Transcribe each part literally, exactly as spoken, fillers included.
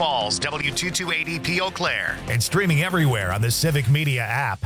Falls, W two twenty eighty P Eau Claire. And streaming everywhere on the Civic Media app.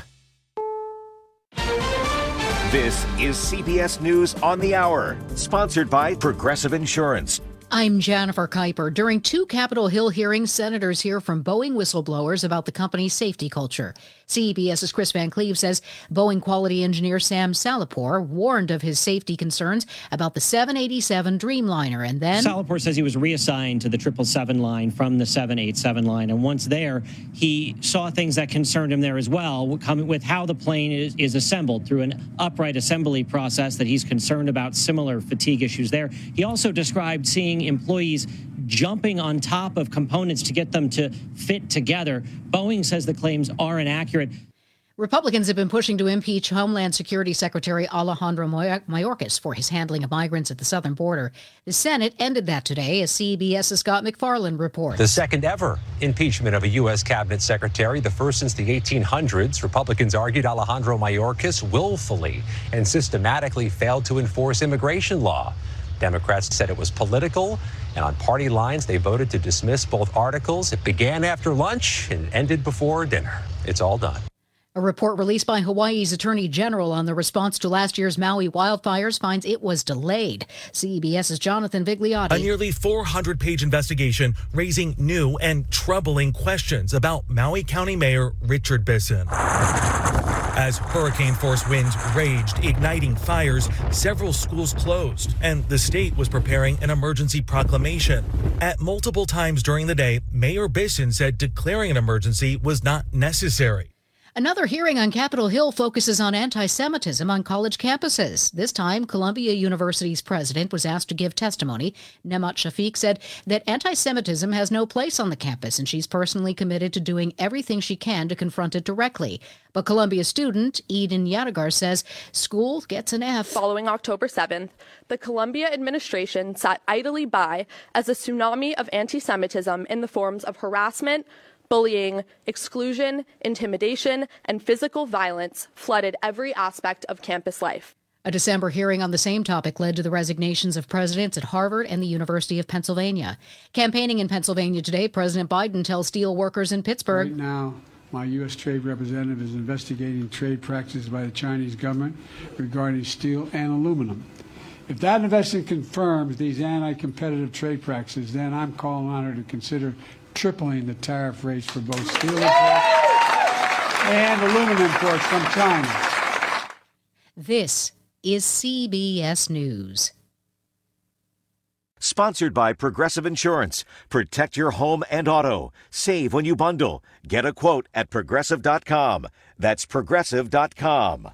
This is C B S News on the Hour, sponsored by Progressive Insurance. I'm Jennifer Kuiper. During two Capitol Hill hearings, senators hear from Boeing whistleblowers about the company's safety culture. CBS's Chris Van Cleve says Boeing quality engineer Sam Salapore warned of his safety concerns about the seven eighty-seven Dreamliner, and then Salapore says he was reassigned to the triple seven line from the seven eighty-seven line, and once there, he saw things that concerned him there as well, coming with how the plane is, is assembled through an upright assembly process that he's concerned about similar fatigue issues there. He also described seeing employees jumping on top of components to get them to fit together. Boeing says the claims are inaccurate. Republicans have been pushing to impeach Homeland Security Secretary Alejandro Mayorkas for his handling of migrants at the southern border. The Senate ended that today, as CBS's Scott McFarland reports. The second ever impeachment of a U S cabinet secretary, the first since the eighteen hundreds. Republicans argued Alejandro Mayorkas willfully and systematically failed to enforce immigration law. Democrats said it was political, and on party lines, they voted to dismiss both articles. It began after lunch and ended before dinner. It's all done. A report released by Hawaii's Attorney General on the response to last year's Maui wildfires finds it was delayed. CBS's Jonathan Vigliotti. A nearly four hundred page investigation raising new and troubling questions about Maui County Mayor Richard Bisson. As hurricane-force winds raged, igniting fires, several schools closed, and the state was preparing an emergency proclamation. At multiple times during the day, Mayor Bisson said declaring an emergency was not necessary. Another hearing on Capitol Hill focuses on anti-Semitism on college campuses. This time, Columbia University's president was asked to give testimony. Nemat Shafiq said that anti-Semitism has no place on the campus, and she's personally committed to doing everything she can to confront it directly. But Columbia student Eden Yadigar says school gets an F. Following October seventh, the Columbia administration sat idly by as a tsunami of anti-Semitism in the forms of harassment, bullying, exclusion, intimidation, and physical violence flooded every aspect of campus life. A December hearing on the same topic led to the resignations of presidents at Harvard and the University of Pennsylvania. Campaigning in Pennsylvania today, President Biden tells steel workers in Pittsburgh. Right now, my U S trade representative is investigating trade practices by the Chinese government regarding steel and aluminum. If that investigation confirms these anti-competitive trade practices, then I'm calling on her to consider tripling the tariff rates for both steel imports and aluminum imports from China. This is C B S News. Sponsored by Progressive Insurance. Protect your home and auto. Save when you bundle. Get a quote at progressive dot com. That's progressive dot com.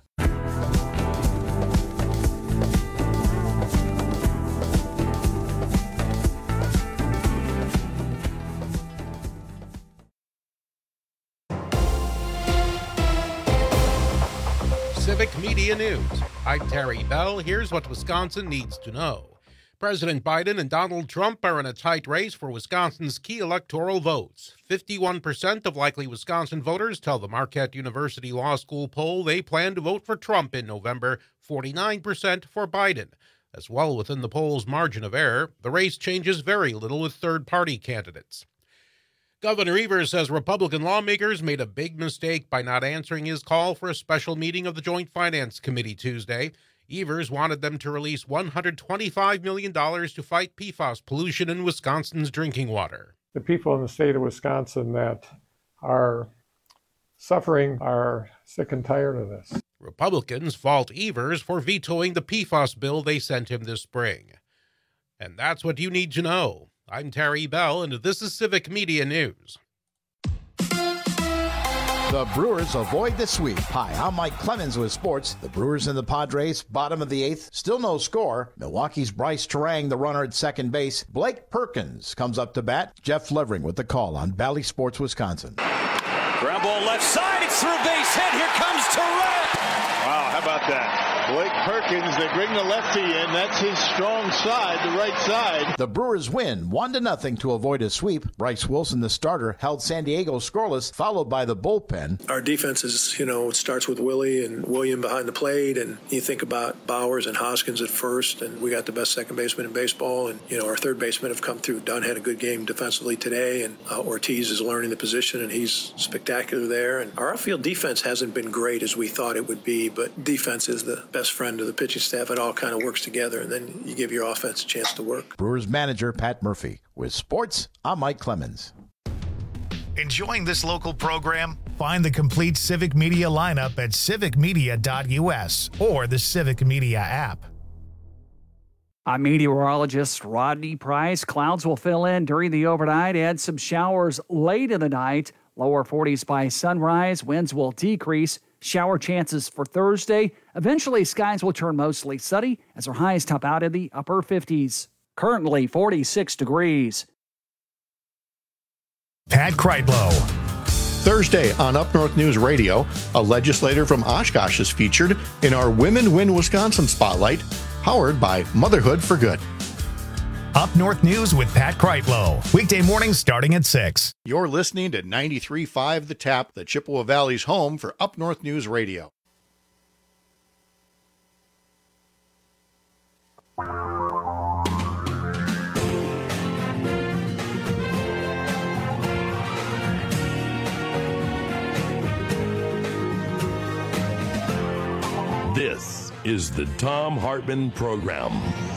Civic Media News. I'm Terry Bell. Here's what Wisconsin needs to know. President Biden and Donald Trump are in a tight race for Wisconsin's key electoral votes. fifty-one percent of likely Wisconsin voters tell the Marquette University Law School poll they plan to vote for Trump in November, forty-nine percent for Biden. That's well within the poll's margin of error. The race changes very little with third-party candidates. Governor Evers says Republican lawmakers made a big mistake by not answering his call for a special meeting of the Joint Finance Committee Tuesday. Evers wanted them to release one hundred twenty-five million dollars to fight P FAS pollution in Wisconsin's drinking water. The people in the state of Wisconsin that are suffering are sick and tired of this. Republicans fault Evers for vetoing the P FAS bill they sent him this spring. And that's what you need to know. I'm Terry Bell, and this is Civic Media News. The Brewers avoid the sweep. Hi, I'm Mike Clemens with sports. The Brewers and the Padres, bottom of the eighth, still no score. Milwaukee's Bryce Terang, the runner at second base. Blake Perkins comes up to bat. Jeff Levering with the call on Valley Sports, Wisconsin. Ground ball left side, it's through, base hit. Here comes Terang. Wow, how about that? Blake Perkins, they bring the lefty in. That's his strong side, the right side. The Brewers win one to nothing to avoid a sweep. Bryce Wilson, the starter, held San Diego scoreless, followed by the bullpen. Our defense is, you know, it starts with Willie and William behind the plate, and you think about Bowers and Hoskins at first, and we got the best second baseman in baseball, and, you know, our third basemen have come through. Dunn had a good game defensively today, and uh, Ortiz is learning the position, and he's spectacular there. And our outfield defense hasn't been great as we thought it would be, but defense is the best friend of the pitching staff. It all kind of works together, and then you give your offense a chance to work. Brewers manager Pat Murphy. With sports, I'm Mike Clemens. Enjoying this local program? Find the complete Civic Media lineup at civic media dot u s or the Civic Media app. I'm meteorologist Rodney Price. Clouds will fill in during the overnight and some showers late in the night. Lower forties by sunrise. Winds will decrease. Shower chances for Thursday. Eventually, skies will turn mostly sunny as our highs top out in the upper fifties. Currently forty-six degrees. Pat Kreitlow. Thursday on Up North News Radio, a legislator from Oshkosh is featured in our Women Win Wisconsin Spotlight, powered by Motherhood for Good. Up North News with Pat Kreitlow. Weekday mornings starting at six. You're listening to ninety-three point five The Tap, the Chippewa Valley's home for Up North News Radio. This is the Thom Hartmann Program.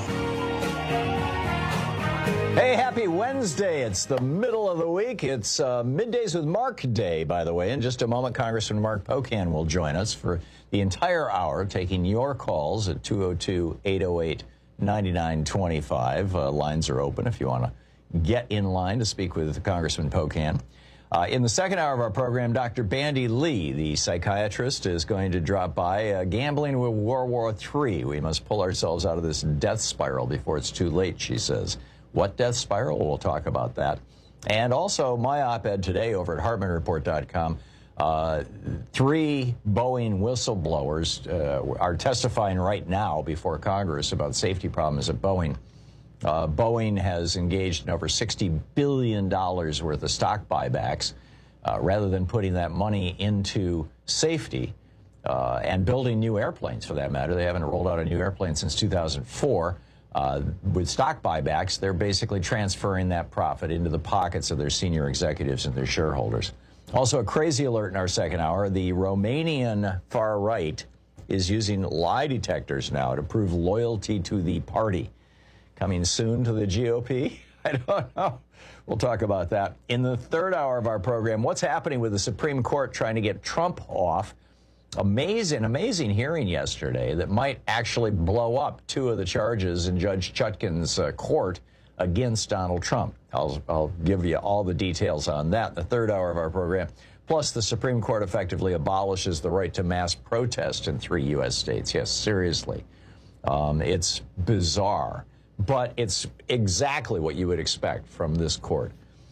Hey, happy Wednesday. It's the middle of the week. It's uh, Middays with Mark Day, by the way. In just a moment, Congressman Mark Pocan will join us for the entire hour, taking your calls at two oh two, eight oh eight, nine nine two five. Uh, lines are open if you want to get in line to speak with Congressman Pocan. Uh, in the second hour of our program, Doctor Bandy Lee, the psychiatrist, is going to drop by. Uh, gambling with World War Three. We must pull ourselves out of this death spiral before it's too late, she says. What death spiral? We'll talk about that. And also, my op-ed today over at hartman report dot com. Uh, three Boeing whistleblowers uh, are testifying right now before Congress about safety problems at Boeing. Uh, Boeing has engaged in over sixty billion dollars worth of stock buybacks uh, rather than putting that money into safety uh, and building new airplanes, for that matter. They haven't rolled out a new airplane since two thousand four. Uh, with stock buybacks, they're basically transferring that profit into the pockets of their senior executives and their shareholders. Also, a crazy alert in our second hour. The Romanian far right is using lie detectors now to prove loyalty to the party. Coming soon to the G O P? I don't know. We'll talk about that. In the third hour of our program, what's happening with the Supreme Court trying to get Trump off? Amazing, amazing hearing yesterday that might actually blow up two of the charges in Judge Chutkan's uh, court against Donald Trump. I'll, I'll give you all the details on that in the third hour of our program. Plus, the Supreme Court effectively abolishes the right to mass protest in three U S states. Yes, seriously. Um, it's bizarre, but it's exactly what you would expect from this court.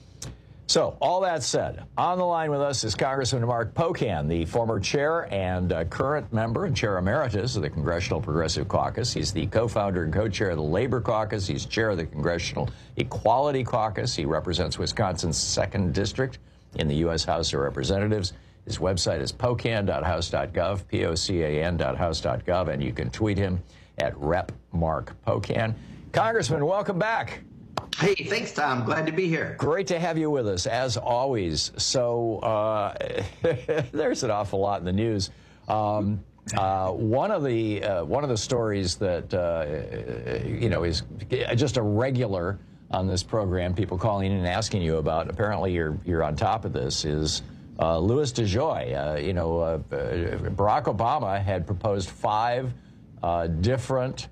So, all that said, on the line with us is Congressman Mark Pocan, the former chair and uh, current member and chair emeritus of the Congressional Progressive Caucus. He's the co-founder and co-chair of the Labor Caucus. He's chair of the Congressional Equality Caucus. He represents Wisconsin's second District in the U S House of Representatives. His website is pocan dot house dot gov, P O C A N dot house dot gov, and you can tweet him at Rep Mark Pocan. Congressman, welcome back. Hey, thanks, Tom. Glad to be here. Great to have you with us, as always. So uh, there's an awful lot in the news. Um, uh, one of the uh, one of the stories that uh, you know is just a regular on this program, people calling in and asking you about. Apparently, you're you're on top of this. Is uh, Louis DeJoy? Uh, you know, uh, Barack Obama had proposed five uh, different.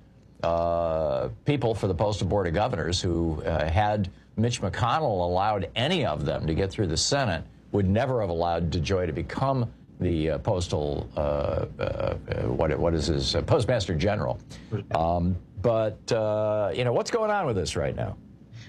Uh, people for the Postal Board of Governors who uh, had Mitch McConnell allowed any of them to get through the Senate would never have allowed DeJoy to become the uh, postal, uh, uh, what, what is his, uh, Postmaster General. Um, but, uh, you know, what's going on with this right now?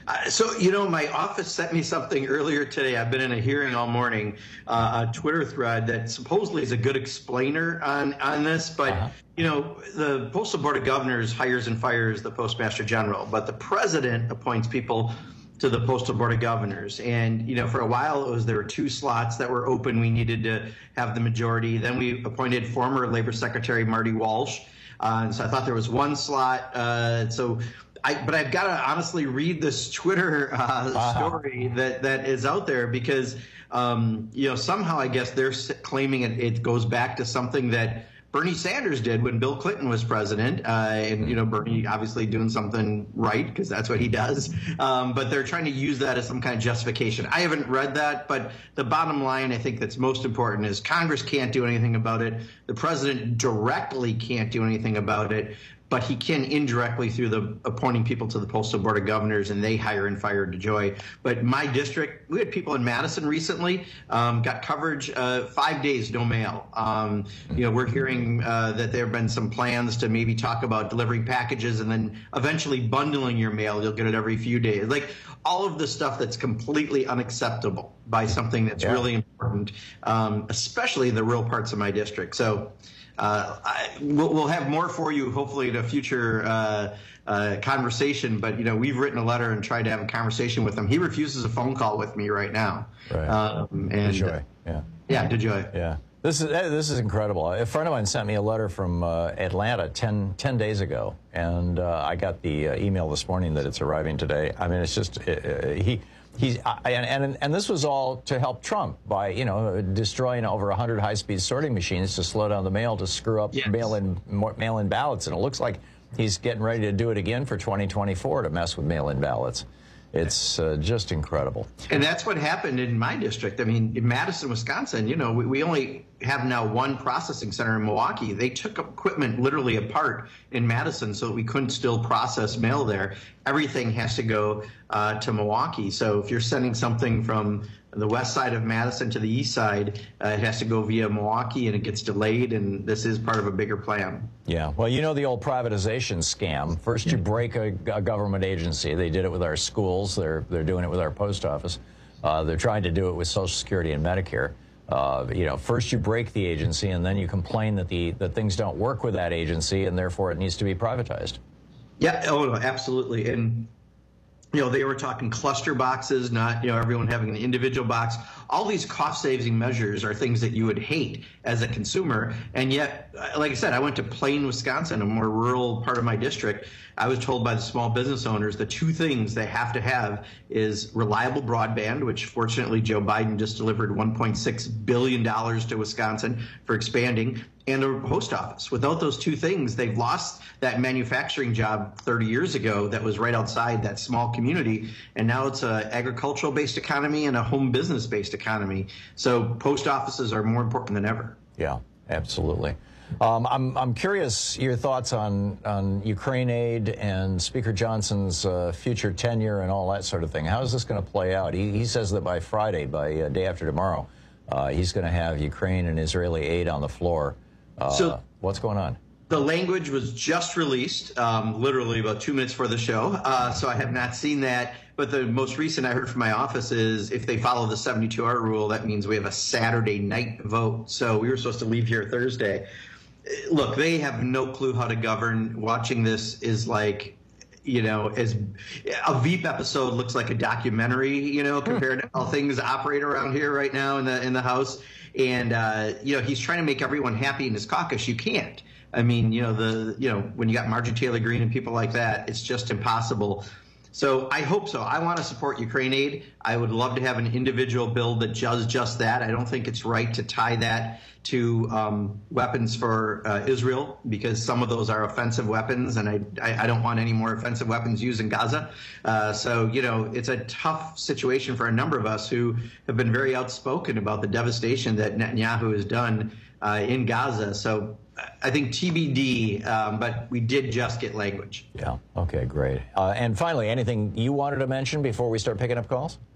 Uh, so, you know, my office sent me something earlier today. I've been in a hearing all morning, uh, a Twitter thread that supposedly is a good explainer on, on this. But, uh-huh. you know, the Postal Board of Governors hires and fires the Postmaster General, but the president appoints people to the Postal Board of Governors. And, you know, for a while, it was there were two slots that were open. We needed to have the majority. Then we appointed former Labor Secretary Marty Walsh. Uh, and so I thought there was one slot. Uh, so I, but I've got to honestly read this Twitter uh, uh-huh. story that, that is out there because, um, you know, somehow I guess they're claiming it, it goes back to something that Bernie Sanders did when Bill Clinton was president. Uh, and, you know, Bernie obviously doing something right because that's what he does. Um, but they're trying to use that as some kind of justification. I haven't read that, but the bottom line I think that's most important is Congress can't do anything about it. The president directly can't do anything about it. But he can indirectly through the appointing people to the Postal Board of Governors, and they hire and fire DeJoy. But my district, we had people in Madison recently, um, got coverage, uh, five days, no mail. Um, you know, we're hearing uh, that there have been some plans to maybe talk about delivering packages and then eventually bundling your mail. You'll get it every few days. Like all of the stuff that's completely unacceptable by something that's yeah. really important, um, especially in the rural parts of my district. So. Uh, I, we'll, we'll have more for you, hopefully, in a future uh, uh, conversation. But, you know, we've written a letter and tried to have a conversation with him. He refuses a phone call with me right now. Right. Um, and, DeJoy. Yeah. Yeah, DeJoy. Yeah. This is this is incredible. A friend of mine sent me a letter from uh, Atlanta ten, ten days ago, and uh, I got the uh, email this morning that it's arriving today. I mean, it's just uh, he. He's, and, and and this was all to help Trump by, you know, destroying over one hundred high-speed sorting machines to slow down the mail to screw up yes. mail-in mail-in ballots. And it looks like he's getting ready to do it again for twenty twenty-four to mess with mail-in ballots. It's uh, just incredible. And that's what happened in my district. I mean, in Madison, Wisconsin, you know, we, we only have now one processing center in Milwaukee. They took equipment literally apart in Madison so that we couldn't still process mail there. Everything has to go uh, to Milwaukee. So if you're sending something from the west side of Madison to the east side, uh, it has to go via Milwaukee, and it gets delayed, and this is part of a bigger plan. Yeah, well, you know the old privatization scam. First you break a, a government agency. They did it with our schools. They're, they're doing it with our post office. Uh, they're trying to do it with Social Security and Medicare. Uh, you know, first you break the agency, and then you complain that, the, that things don't work with that agency, and therefore it needs to be privatized. Yeah, oh, no, absolutely. And you know, they were talking cluster boxes, not, you know, everyone having an individual box. All these cost-saving measures are things that you would hate as a consumer. And yet, like I said, I went to Plain, Wisconsin, a more rural part of my district. I was told by the small business owners the two things they have to have is reliable broadband, which fortunately Joe Biden just delivered one point six billion dollars to Wisconsin for expanding, and a post office. Without those two things, they've lost that manufacturing job thirty years ago that was right outside that small community, and now it's an agricultural-based economy and a home business-based economy. So post offices are more important than ever. Yeah, absolutely. Um, I'm, I'm curious your thoughts on, on Ukraine aid and Speaker Johnson's uh, future tenure and all that sort of thing. How is this going to play out? He, he says that by Friday, by uh, day after tomorrow, uh, he's going to have Ukraine and Israeli aid on the floor. Uh, so what's going on? The language was just released, um, literally about two minutes before the show, uh, so I have not seen that. But the most recent I heard from my office is if they follow the seventy-two hour rule, that means we have a Saturday night vote. So we were supposed to leave here Thursday. Look, they have no clue how to govern. Watching this is like, you know, as a Veep episode looks like a documentary, you know, compared to how things operate around here right now in the in the House. And, uh, you know, he's trying to make everyone happy in his caucus. You can't. I mean, you know, the you know, when you got Marjorie Taylor Greene and people like that, it's just impossible. So I hope so. I want to support Ukraine aid. I would love to have an individual bill that does just that. I don't think it's right to tie that to um, weapons for uh, Israel, because some of those are offensive weapons, and I, I, I don't want any more offensive weapons used in Gaza. Uh, so, you know, it's a tough situation for a number of us who have been very outspoken about the devastation that Netanyahu has done uh, in Gaza. So I think T B D, um, but we did just get language. Yeah. Okay, great. Uh, and finally, anything you wanted to mention before we start picking up calls?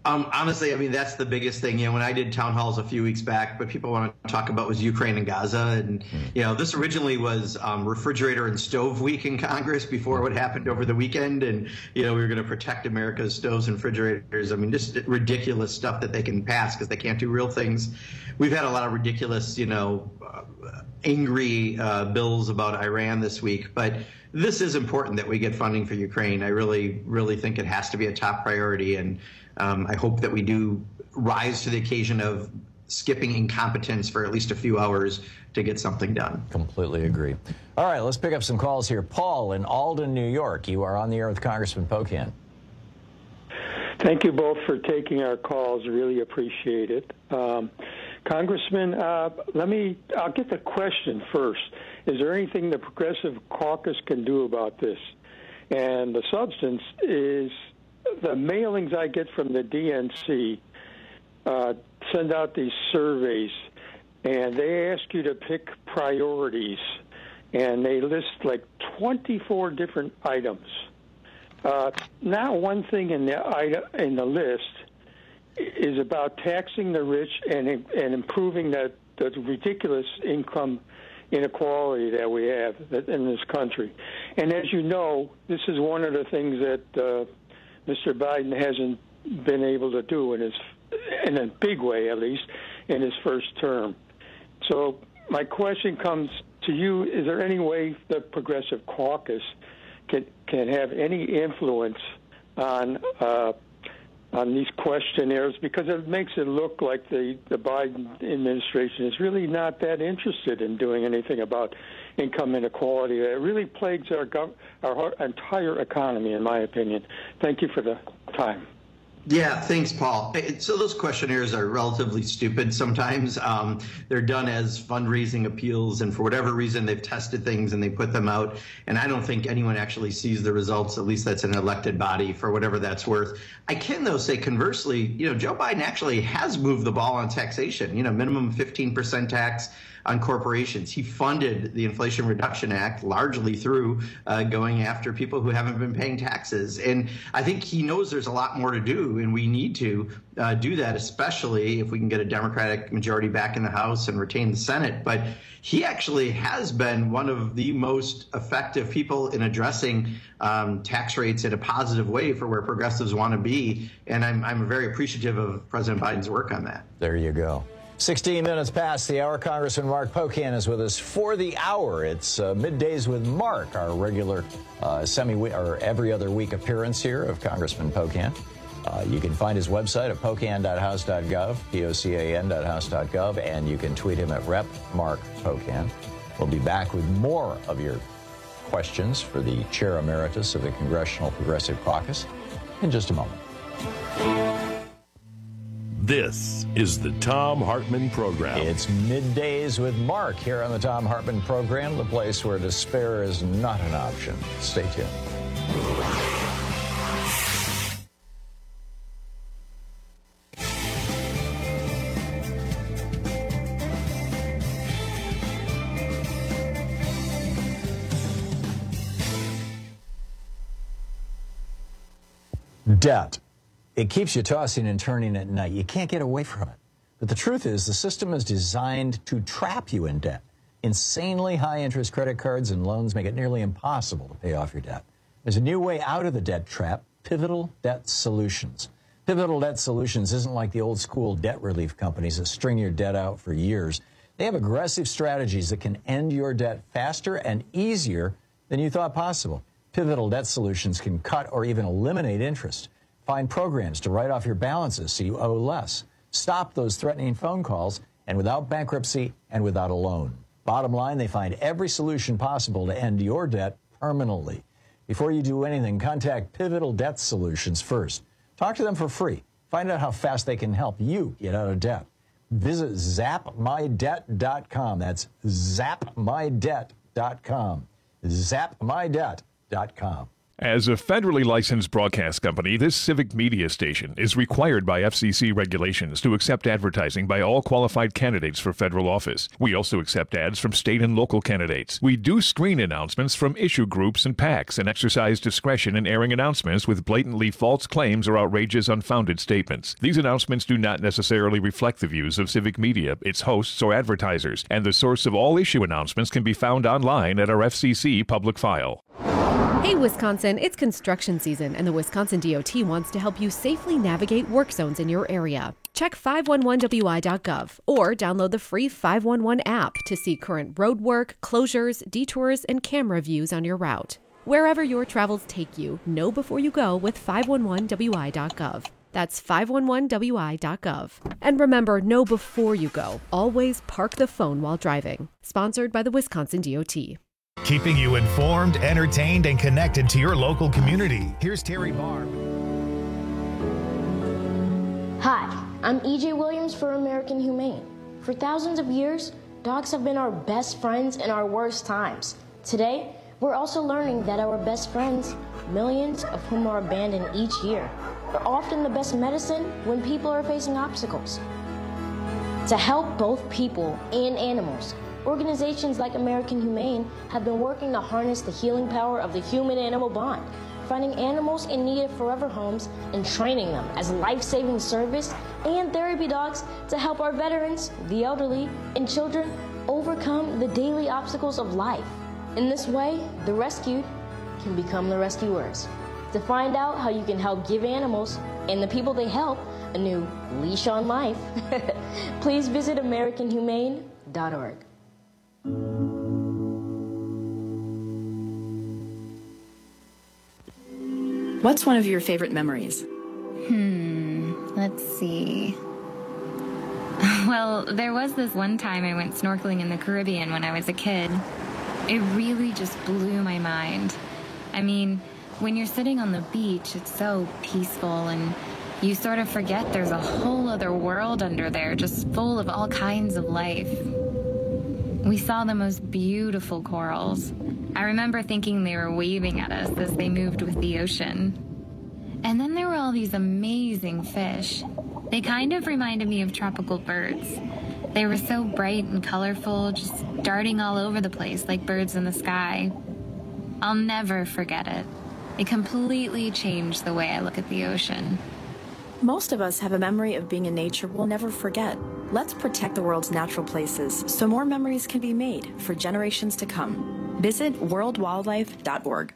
Um, honestly, I mean, that's the biggest thing. You know, when I did town halls a few weeks back, what people want to talk about was Ukraine and Gaza. And, mm. you know, this originally was um, refrigerator and stove week in Congress before what happened over the weekend. And, you know, we were going to protect America's stoves and refrigerators. I mean, just ridiculous stuff that they can pass because they can't do real things. We've had a lot of ridiculous, you know, uh, angry uh, bills about Iran this week. But this is important that we get funding for Ukraine. I really, really think it has to be a top priority. And Um, I hope that we do rise to the occasion of skipping incompetence for at least a few hours to get something done. Completely agree. All right, let's pick up some calls here. Paul in Alden, New York. You are on the air with Congressman Pocan. Thank you both for taking our calls. Really appreciate it. Um, Congressman, uh, let me, I'll get the question first. Is there anything the Progressive Caucus can do about this? And the substance is, the mailings I get from the D N C uh, send out these surveys, and they ask you to pick priorities, and they list like twenty-four different items. Uh, now, one thing in the in the list is about taxing the rich and and improving that the ridiculous income inequality that we have in this country. And as you know, this is one of the things that uh, Mister Biden hasn't been able to do in his, in a big way at least, in his first term. So my question comes to you: is there any way the Progressive Caucus can can have any influence on uh, on these questionnaires? Because it makes it look like the the Biden administration is really not that interested in doing anything about income inequality. It really plagues our, gov- our entire economy, in my opinion. Thank you for the time. Yeah, thanks, Paul. So those questionnaires are relatively stupid sometimes. Um, they're done as fundraising appeals, and for whatever reason, they've tested things and they put them out. And I don't think anyone actually sees the results, at least that's an elected body, for whatever that's worth. I can, though, say conversely, you know, Joe Biden actually has moved the ball on taxation, you know, minimum fifteen percent tax on corporations. He funded the Inflation Reduction Act largely through uh, going after people who haven't been paying taxes. And I think he knows there's a lot more to do, and we need to uh, do that, especially if we can get a Democratic majority back in the House and retain the Senate. But he actually has been one of the most effective people in addressing um, tax rates in a positive way for where progressives want to be. And I'm, I'm very appreciative of President Biden's work on that. There you go. sixteen minutes past the hour. Congressman Mark Pocan is with us for the hour. It's uh, Middays with Mark, our regular uh, semi or every other week appearance here of Congressman Pocan. Uh, you can find his website at pocan dot house dot gov, P O C A N dot house dot gov, and you can tweet him at Rep Mark Pocan. We'll be back with more of your questions for the Chair Emeritus of the Congressional Progressive Caucus in just a moment. This is the Thom Hartmann Program. It's Middays with Mark here on the Thom Hartmann Program, the place where despair is not an option. Stay tuned. Debt. It keeps you tossing and turning at night. You can't get away from it. But the truth is, the system is designed to trap you in debt. Insanely high interest credit cards and loans make it nearly impossible to pay off your debt. There's a new way out of the debt trap: Pivotal Debt Solutions. Pivotal Debt Solutions isn't like the old school debt relief companies that string your debt out for years. They have aggressive strategies that can end your debt faster and easier than you thought possible. Pivotal Debt Solutions can cut or even eliminate interest. Find programs to write off your balances so you owe less. Stop those threatening phone calls, and without bankruptcy and without a loan. Bottom line, they find every solution possible to end your debt permanently. Before you do anything, contact Pivotal Debt Solutions first. Talk to them for free. Find out how fast they can help you get out of debt. Visit zap my debt dot com. That's zap my debt dot com. zap my debt dot com. As a federally licensed broadcast company, this civic media station is required by F C C regulations to accept advertising by all qualified candidates for federal office. We also accept ads from state and local candidates. We do screen announcements from issue groups and PACs and exercise discretion in airing announcements with blatantly false claims or outrageous, unfounded statements. These announcements do not necessarily reflect the views of civic media, its hosts, or advertisers, and the source of all issue announcements can be found online at our F C C public file. Hey, Wisconsin, it's construction season, and the Wisconsin D O T wants to help you safely navigate work zones in your area. Check five one one W I dot gov or download the free five one one app to see current road work, closures, detours, and camera views on your route. Wherever your travels take you, know before you go with five one one W I dot gov. That's five one one W I dot gov. And remember, know before you go. Always park the phone while driving. Sponsored by the Wisconsin D O T. Keeping you informed, entertained, and connected to your local community. Here's Terry Barb. Hi, I'm E J Williams for American Humane. For thousands of years, dogs have been our best friends in our worst times. Today, we're also learning that our best friends, millions of whom are abandoned each year, are often the best medicine when people are facing obstacles. To help both people and animals, organizations like American Humane have been working to harness the healing power of the human-animal bond, finding animals in need of forever homes and training them as life-saving service and therapy dogs to help our veterans, the elderly, and children overcome the daily obstacles of life. In this way, the rescued can become the rescuers. To find out how you can help give animals and the people they help a new leash on life, please visit American Humane dot org. What's one of your favorite memories? Hmm, let's see. Well, there was this one time I went snorkeling in the Caribbean when I was a kid. It really just blew my mind. I mean, when you're sitting on the beach, it's so peaceful and you sort of forget there's a whole other world under there just full of all kinds of life. We saw the most beautiful corals. I remember thinking they were waving at us as they moved with the ocean. And then there were all these amazing fish. They kind of reminded me of tropical birds. They were so bright and colorful, just darting all over the place like birds in the sky. I'll never forget it. It completely changed the way I look at the ocean. Most of us have a memory of being in nature we'll never forget. Let's protect the world's natural places so more memories can be made for generations to come. Visit world wildlife dot org.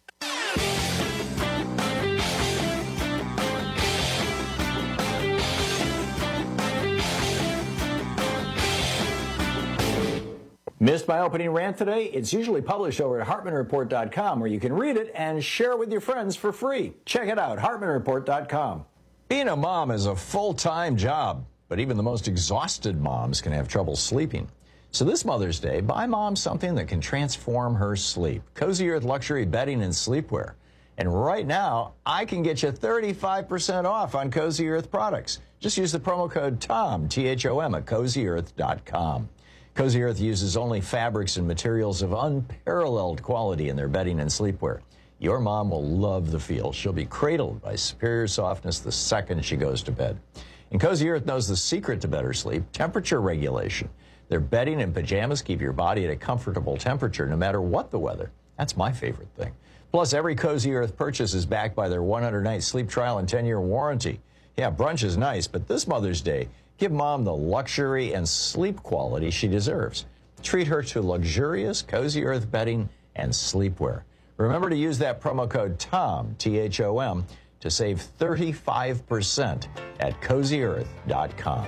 Missed my opening rant today? It's usually published over at Hartman Report dot com, where you can read it and share it with your friends for free. Check it out, Hartman Report dot com. Being a mom is a full-time job, but even the most exhausted moms can have trouble sleeping. So this Mother's Day, buy mom something that can transform her sleep. Cozy Earth luxury bedding and sleepwear. And right now, I can get you thirty-five percent off on Cozy Earth products. Just use the promo code TOM, T H O M, at Cozy Earth dot com. Cozy Earth uses only fabrics and materials of unparalleled quality in their bedding and sleepwear. Your mom will love the feel. She'll be cradled by superior softness the second she goes to bed. And Cozy Earth knows the secret to better sleep: temperature regulation. Their bedding and pajamas keep your body at a comfortable temperature no matter what the weather. That's my favorite thing. Plus, every Cozy Earth purchase is backed by their one hundred night sleep trial and ten year warranty. Yeah, brunch is nice, but this Mother's Day, give mom the luxury and sleep quality she deserves. Treat her to luxurious Cozy Earth bedding and sleepwear. Remember to use that promo code TOM, T H O M, to save thirty-five percent at Cozy Earth dot com.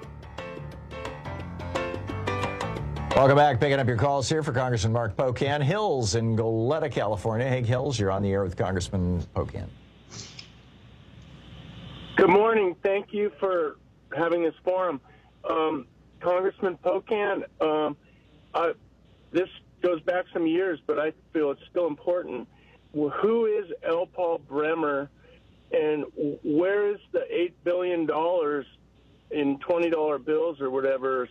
Welcome back. Picking up your calls here for Congressman Mark Pocan. Hills in Goleta, California. Hey, Hills, you're on the air with Congressman Pocan. Good morning. Thank you for having this forum. Um, Congressman Pocan, um, I, this goes back some years, but I feel it's still important. Well, who is L. Paul Bremer, and where is the eight billion dollars in twenty dollar bills or whatever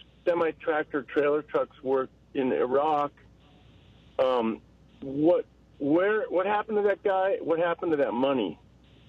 semi-tractor trailer trucks work in Iraq? Um, what where what happened to that guy? What happened to that money?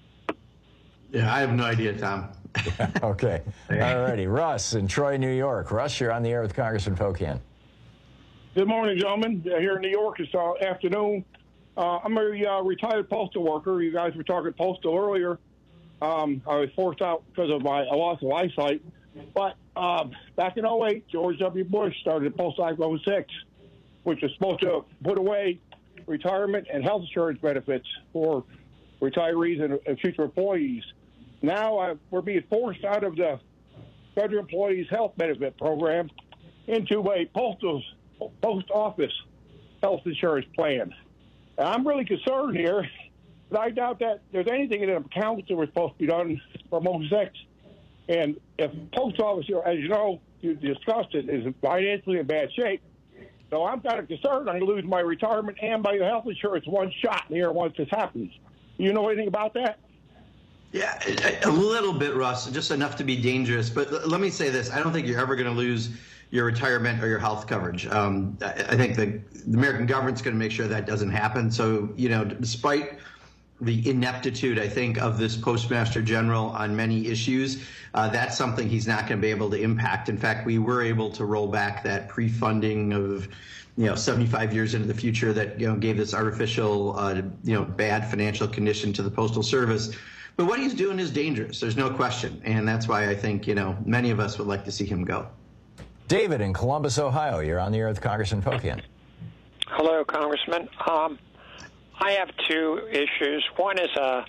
Yeah, I have no idea, Tom. Okay. All righty. Russ in Troy, New York. Russ, you're on the air with Congressman Pocan. Good morning, gentlemen. Uh, here in New York, it's uh, afternoon. Uh, I'm a uh, retired postal worker. You guys were talking postal earlier. Um, I was forced out because of my loss of eyesight. But uh, back in oh eight, George W. Bush started the Postal Act of oh six, which was supposed to put away retirement and health insurance benefits for retirees and, and future employees. Now uh, we're being forced out of the Federal Employees Health Benefit Program into a postal post office health insurance plan. And I'm really concerned here, but I doubt that there's anything in the accounts that was supposed to be done from oh six. And if post office, as you know, you discussed it, is financially in bad shape. So I'm kind of concerned I'm going to lose my retirement and my health insurance one shot here once this happens. You know anything about that? Yeah, a little bit, Russ, just enough to be dangerous. But let me say this. I don't think you're ever going to lose your retirement or your health coverage. Um, I think the, the American government's going to make sure that doesn't happen. So, you know, despite the ineptitude, I think, of this Postmaster General on many issues, uh, that's something he's not going to be able to impact. In fact, we were able to roll back that pre-funding of, you know, seventy-five years into the future that, you know, gave this artificial, uh, you know, bad financial condition to the Postal Service. But what he's doing is dangerous. There's no question. And that's why I think, you know, many of us would like to see him go. David in Columbus, Ohio. You're on the air with Congressman Pocan. Hello, Congressman. Um, I have two issues. One is a,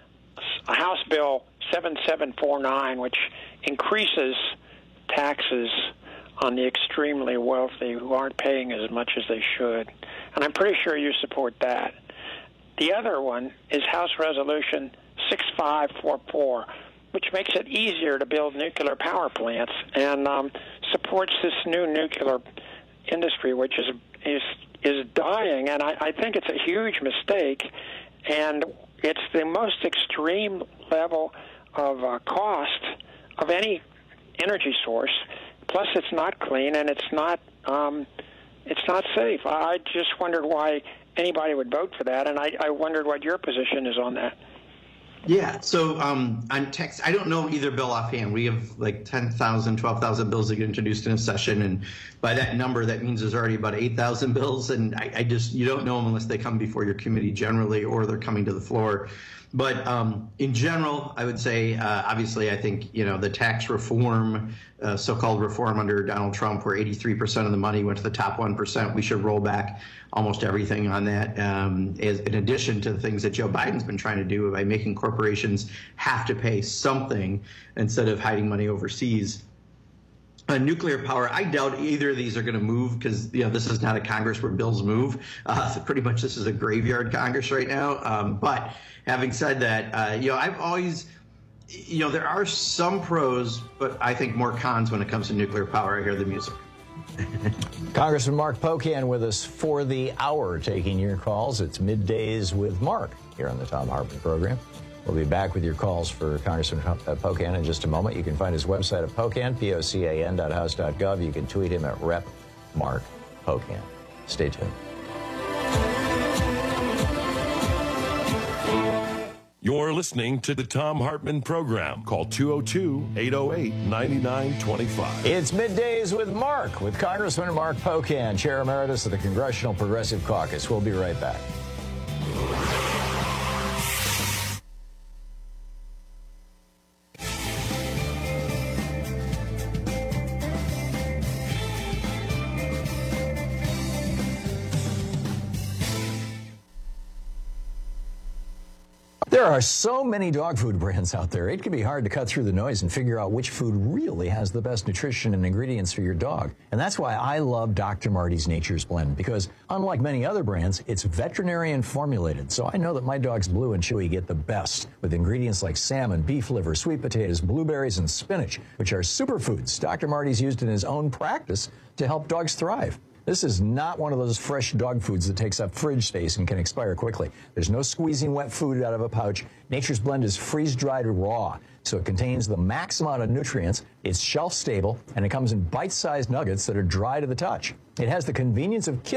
a House Bill seven seven four nine, which increases taxes on the extremely wealthy who aren't paying as much as they should. And I'm pretty sure you support that. The other one is House Resolution six five four four, which makes it easier to build nuclear power plants and um, supports this new nuclear industry, which is is is dying. And I, I think it's a huge mistake, and it's the most extreme level of uh, cost of any energy source. Plus, it's not clean and it's not um, it's not safe. I just wondered why anybody would vote for that, and I, I wondered what your position is on that. Yeah, so um, on text, I don't know either bill offhand. We have like ten thousand, twelve thousand bills that get introduced in a session, and by that number, that means there's already about eight thousand bills, and I, I just, you don't know them unless they come before your committee generally or they're coming to the floor. But um, in general, I would say, uh, obviously, I think, you know, the tax reform, uh, so-called reform under Donald Trump, where eighty-three percent of the money went to the top one percent, we should roll back almost everything on that, um, as, in addition to the things that Joe Biden's been trying to do by making corporations have to pay something instead of hiding money overseas. Uh, nuclear power, I doubt either of these are going to move because, you know, this is not a Congress where bills move. Uh, so pretty much this is a graveyard Congress right now. Um, but having said that, uh, you know, I've always, you know, there are some pros, but I think more cons when it comes to nuclear power. I hear the music. Congressman Mark Pocan with us for the hour, taking your calls. It's Middays with Mark here on the Thom Hartmann program. We'll be back with your calls for Congressman Pocan in just a moment. You can find his website at Pocan, P O C A N dot house dot gov. You can tweet him at Rep Mark Pocan. Stay tuned. You're listening to the Thom Hartmann program. Call two oh two, eight oh eight, nine nine two five. It's Middays with Mark, with Congressman Mark Pocan, Chair Emeritus of the Congressional Progressive Caucus. We'll be right back. There are so many dog food brands out there, it can be hard to cut through the noise and figure out which food really has the best nutrition and ingredients for your dog. And that's why I love Doctor Marty's Nature's Blend, because unlike many other brands, it's veterinarian formulated. So I know that my dogs Blue and Chewy get the best with ingredients like salmon, beef liver, sweet potatoes, blueberries, and spinach, which are superfoods Doctor Marty's used in his own practice to help dogs thrive. This is not one of those fresh dog foods that takes up fridge space and can expire quickly. There's no squeezing wet food out of a pouch. Nature's Blend is freeze-dried raw, so it contains the max amount of nutrients, it's shelf-stable, and it comes in bite-sized nuggets that are dry to the touch. It has the convenience of kibble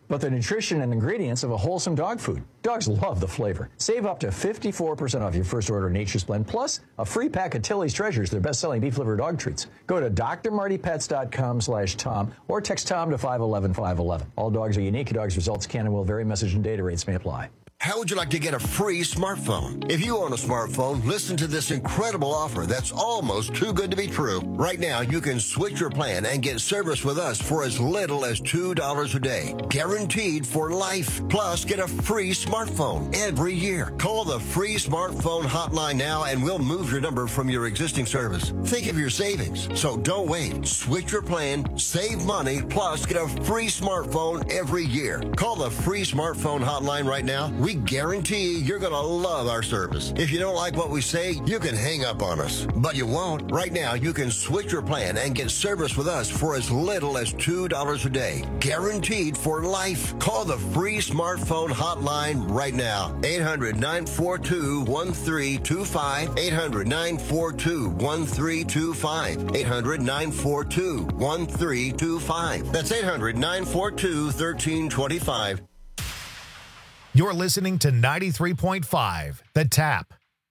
but the nutrition and ingredients of a wholesome dog food. Dogs love the flavor. Save up to fifty-four percent off your first order of Nature's Blend, plus a free pack of Tilly's Treasures, their best-selling beef liver dog treats. Go to d r marty pets dot com slash Tom or text Tom to five one one five one one. All dogs are unique. Dogs' results can and will vary. Message and data rates may apply. How would you like to get a free smartphone? If you own a smartphone, listen to this incredible offer that's almost too good to be true. Right now, you can switch your plan and get service with us for as little as two dollars a day. Guaranteed for life. Plus, get a free smartphone every year. Call the free smartphone hotline now and we'll move your number from your existing service. Think of your savings. So don't wait. Switch your plan, save money, plus get a free smartphone every year. Call the free smartphone hotline right now. We guarantee you're going to love our service. If you don't like what we say, you can hang up on us. But you won't. Right now, you can switch your plan and get service with us for as little as two dollars a day. Guaranteed for life. Call the free smartphone hotline right now. eight hundred, nine four two, one three two five. eight hundred, nine four two, one three two five. eight hundred, nine four two, one three two five. That's eight hundred, nine four two, one three two five. You're listening to ninety-three point five, The Tap.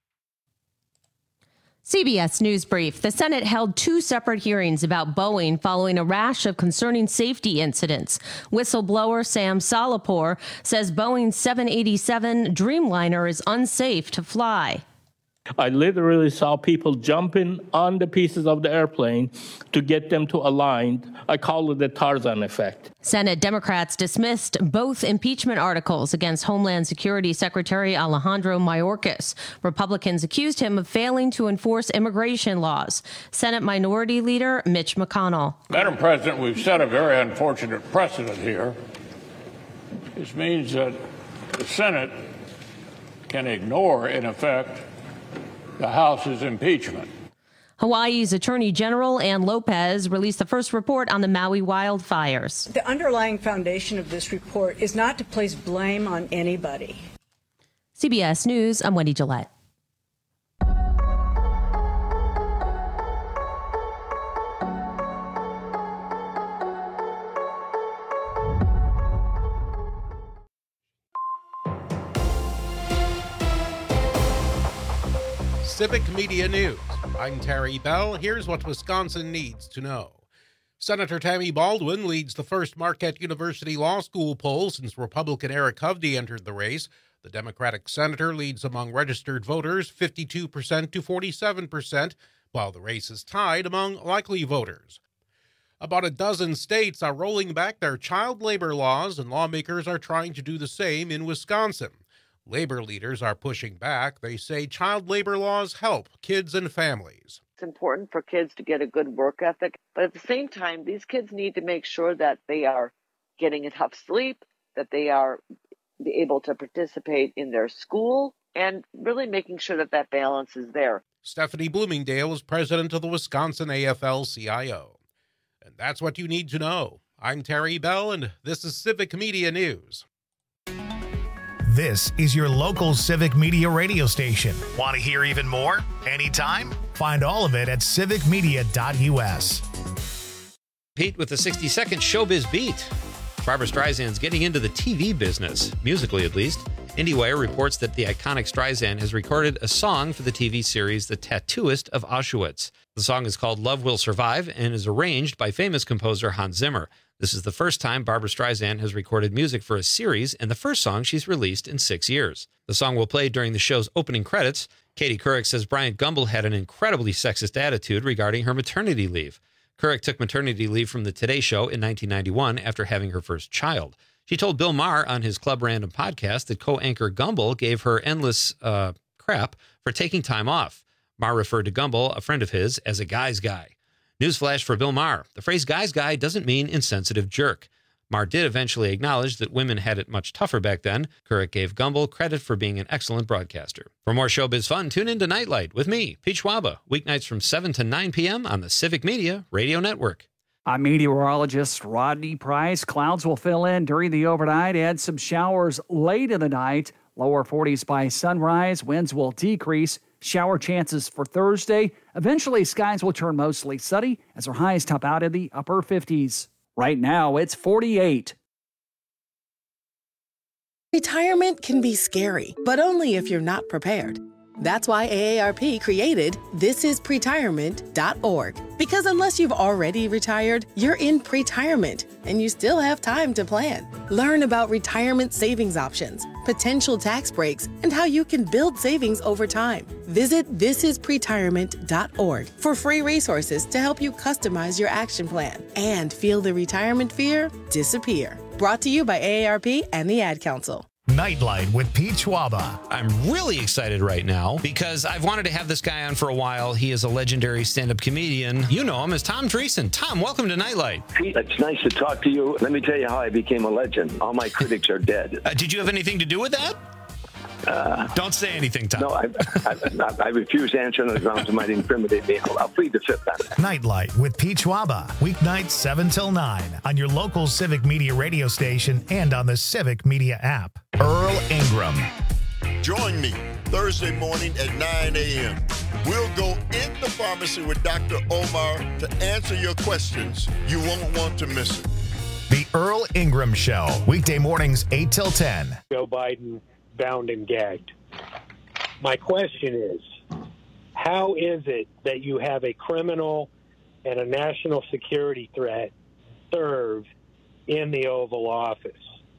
C B S News Brief. The Senate held two separate hearings about Boeing following a rash of concerning safety incidents. Whistleblower Sam Salahpour says Boeing's seven eighty-seven Dreamliner is unsafe to fly. I literally saw people jumping on the pieces of the airplane to get them to align. I call it the Tarzan effect. Senate Democrats dismissed both impeachment articles against Homeland Security Secretary Alejandro Mayorkas. Republicans accused him of failing to enforce immigration laws. Senate Minority Leader Mitch McConnell. Madam President, we've set a very unfortunate precedent here. This means that the Senate can ignore, in effect, the House's impeachment. Hawaii's Attorney General Ann Lopez released the first report on the Maui wildfires. The underlying foundation of this report is not to place blame on anybody. C B S News, I'm Wendy Gillette. Civic Media News. I'm Terry Bell. Here's what Wisconsin needs to know. Senator Tammy Baldwin leads the first Marquette University Law School poll since Republican Eric Hovde entered the race. The Democratic senator leads among registered voters fifty-two percent to forty-seven percent, while the race is tied among likely voters. About a dozen states are rolling back their child labor laws, and lawmakers are trying to do the same in Wisconsin. Labor leaders are pushing back. They say child labor laws help kids and families. It's important for kids to get a good work ethic, but at the same time, these kids need to make sure that they are getting enough sleep, that they are able to participate in their school, and really making sure that that balance is there. Stephanie Bloomingdale is president of the Wisconsin A F L C I O. And that's what you need to know. I'm Terry Bell, and this is Civic Media News. This is your local Civic Media radio station. Want to hear even more? Anytime? Find all of it at civic media dot u s. Pete with the sixty second Showbiz Beat. Barbra Streisand's getting into the T V business, musically at least. IndieWire reports that the iconic Streisand has recorded a song for the T V series The Tattooist of Auschwitz. The song is called Love Will Survive and is arranged by famous composer Hans Zimmer. This is the first time Barbra Streisand has recorded music for a series and the first song she's released in six years. The song will play during the show's opening credits. Katie Couric says Bryant Gumbel had an incredibly sexist attitude regarding her maternity leave. Couric took maternity leave from the Today Show in nineteen ninety-one after having her first child. She told Bill Maher on his Club Random podcast that co-anchor Gumbel gave her endless uh, crap for taking time off. Maher referred to Gumbel, a friend of his, as a guy's guy. Newsflash for Bill Maher. The phrase guy's guy doesn't mean insensitive jerk. Maher did eventually acknowledge that women had it much tougher back then. Couric gave Gumbel credit for being an excellent broadcaster. For more showbiz fun, tune in to Nightlight with me, Pete Schwaba, weeknights from seven to nine p.m. on the Civic Media Radio Network. I'm meteorologist Rodney Price. Clouds will fill in during the overnight, add some showers late in the night. Lower forties by sunrise. Winds will decrease. Shower chances for Thursday. Eventually, skies will turn mostly sunny as our highs top out in the upper fifties. Right now, it's forty-eight. Retirement can be scary, but only if you're not prepared. That's why A A R P created this is pretirement dot org. Because unless you've already retired, you're in pretirement, and you still have time to plan. Learn about retirement savings options, potential tax breaks, and how you can build savings over time. Visit this is pretirement dot org for free resources to help you customize your action plan and feel the retirement fear disappear. Brought to you by A A R P and the Ad Council. Nightlight with Pete Schwaba. I'm really excited right now because I've wanted to have this guy on for a while. He is a legendary stand-up comedian. You know him as Tom Dreesen. Tom, welcome to Nightlight. Pete, it's nice to talk to you. Let me tell you how I became a legend. All my critics are dead. Uh, did you have anything to do with that? Uh, Don't say anything, Tom. No, I, I, I refuse to answer on the grounds it might incriminate me. I'll, I'll plead the fifth on it. Nightlight with Pete Schwaba. Weeknights seven till nine on your local Civic Media radio station and on the Civic Media app. Earl Ingram. Join me Thursday morning at nine a.m. We'll go in the pharmacy with Doctor Omar to answer your questions. You won't want to miss it. The Earl Ingram Show. Weekday mornings eight till ten. Joe Biden bound and gagged. My question is, how is it that you have a criminal and a national security threat serve in the Oval Office?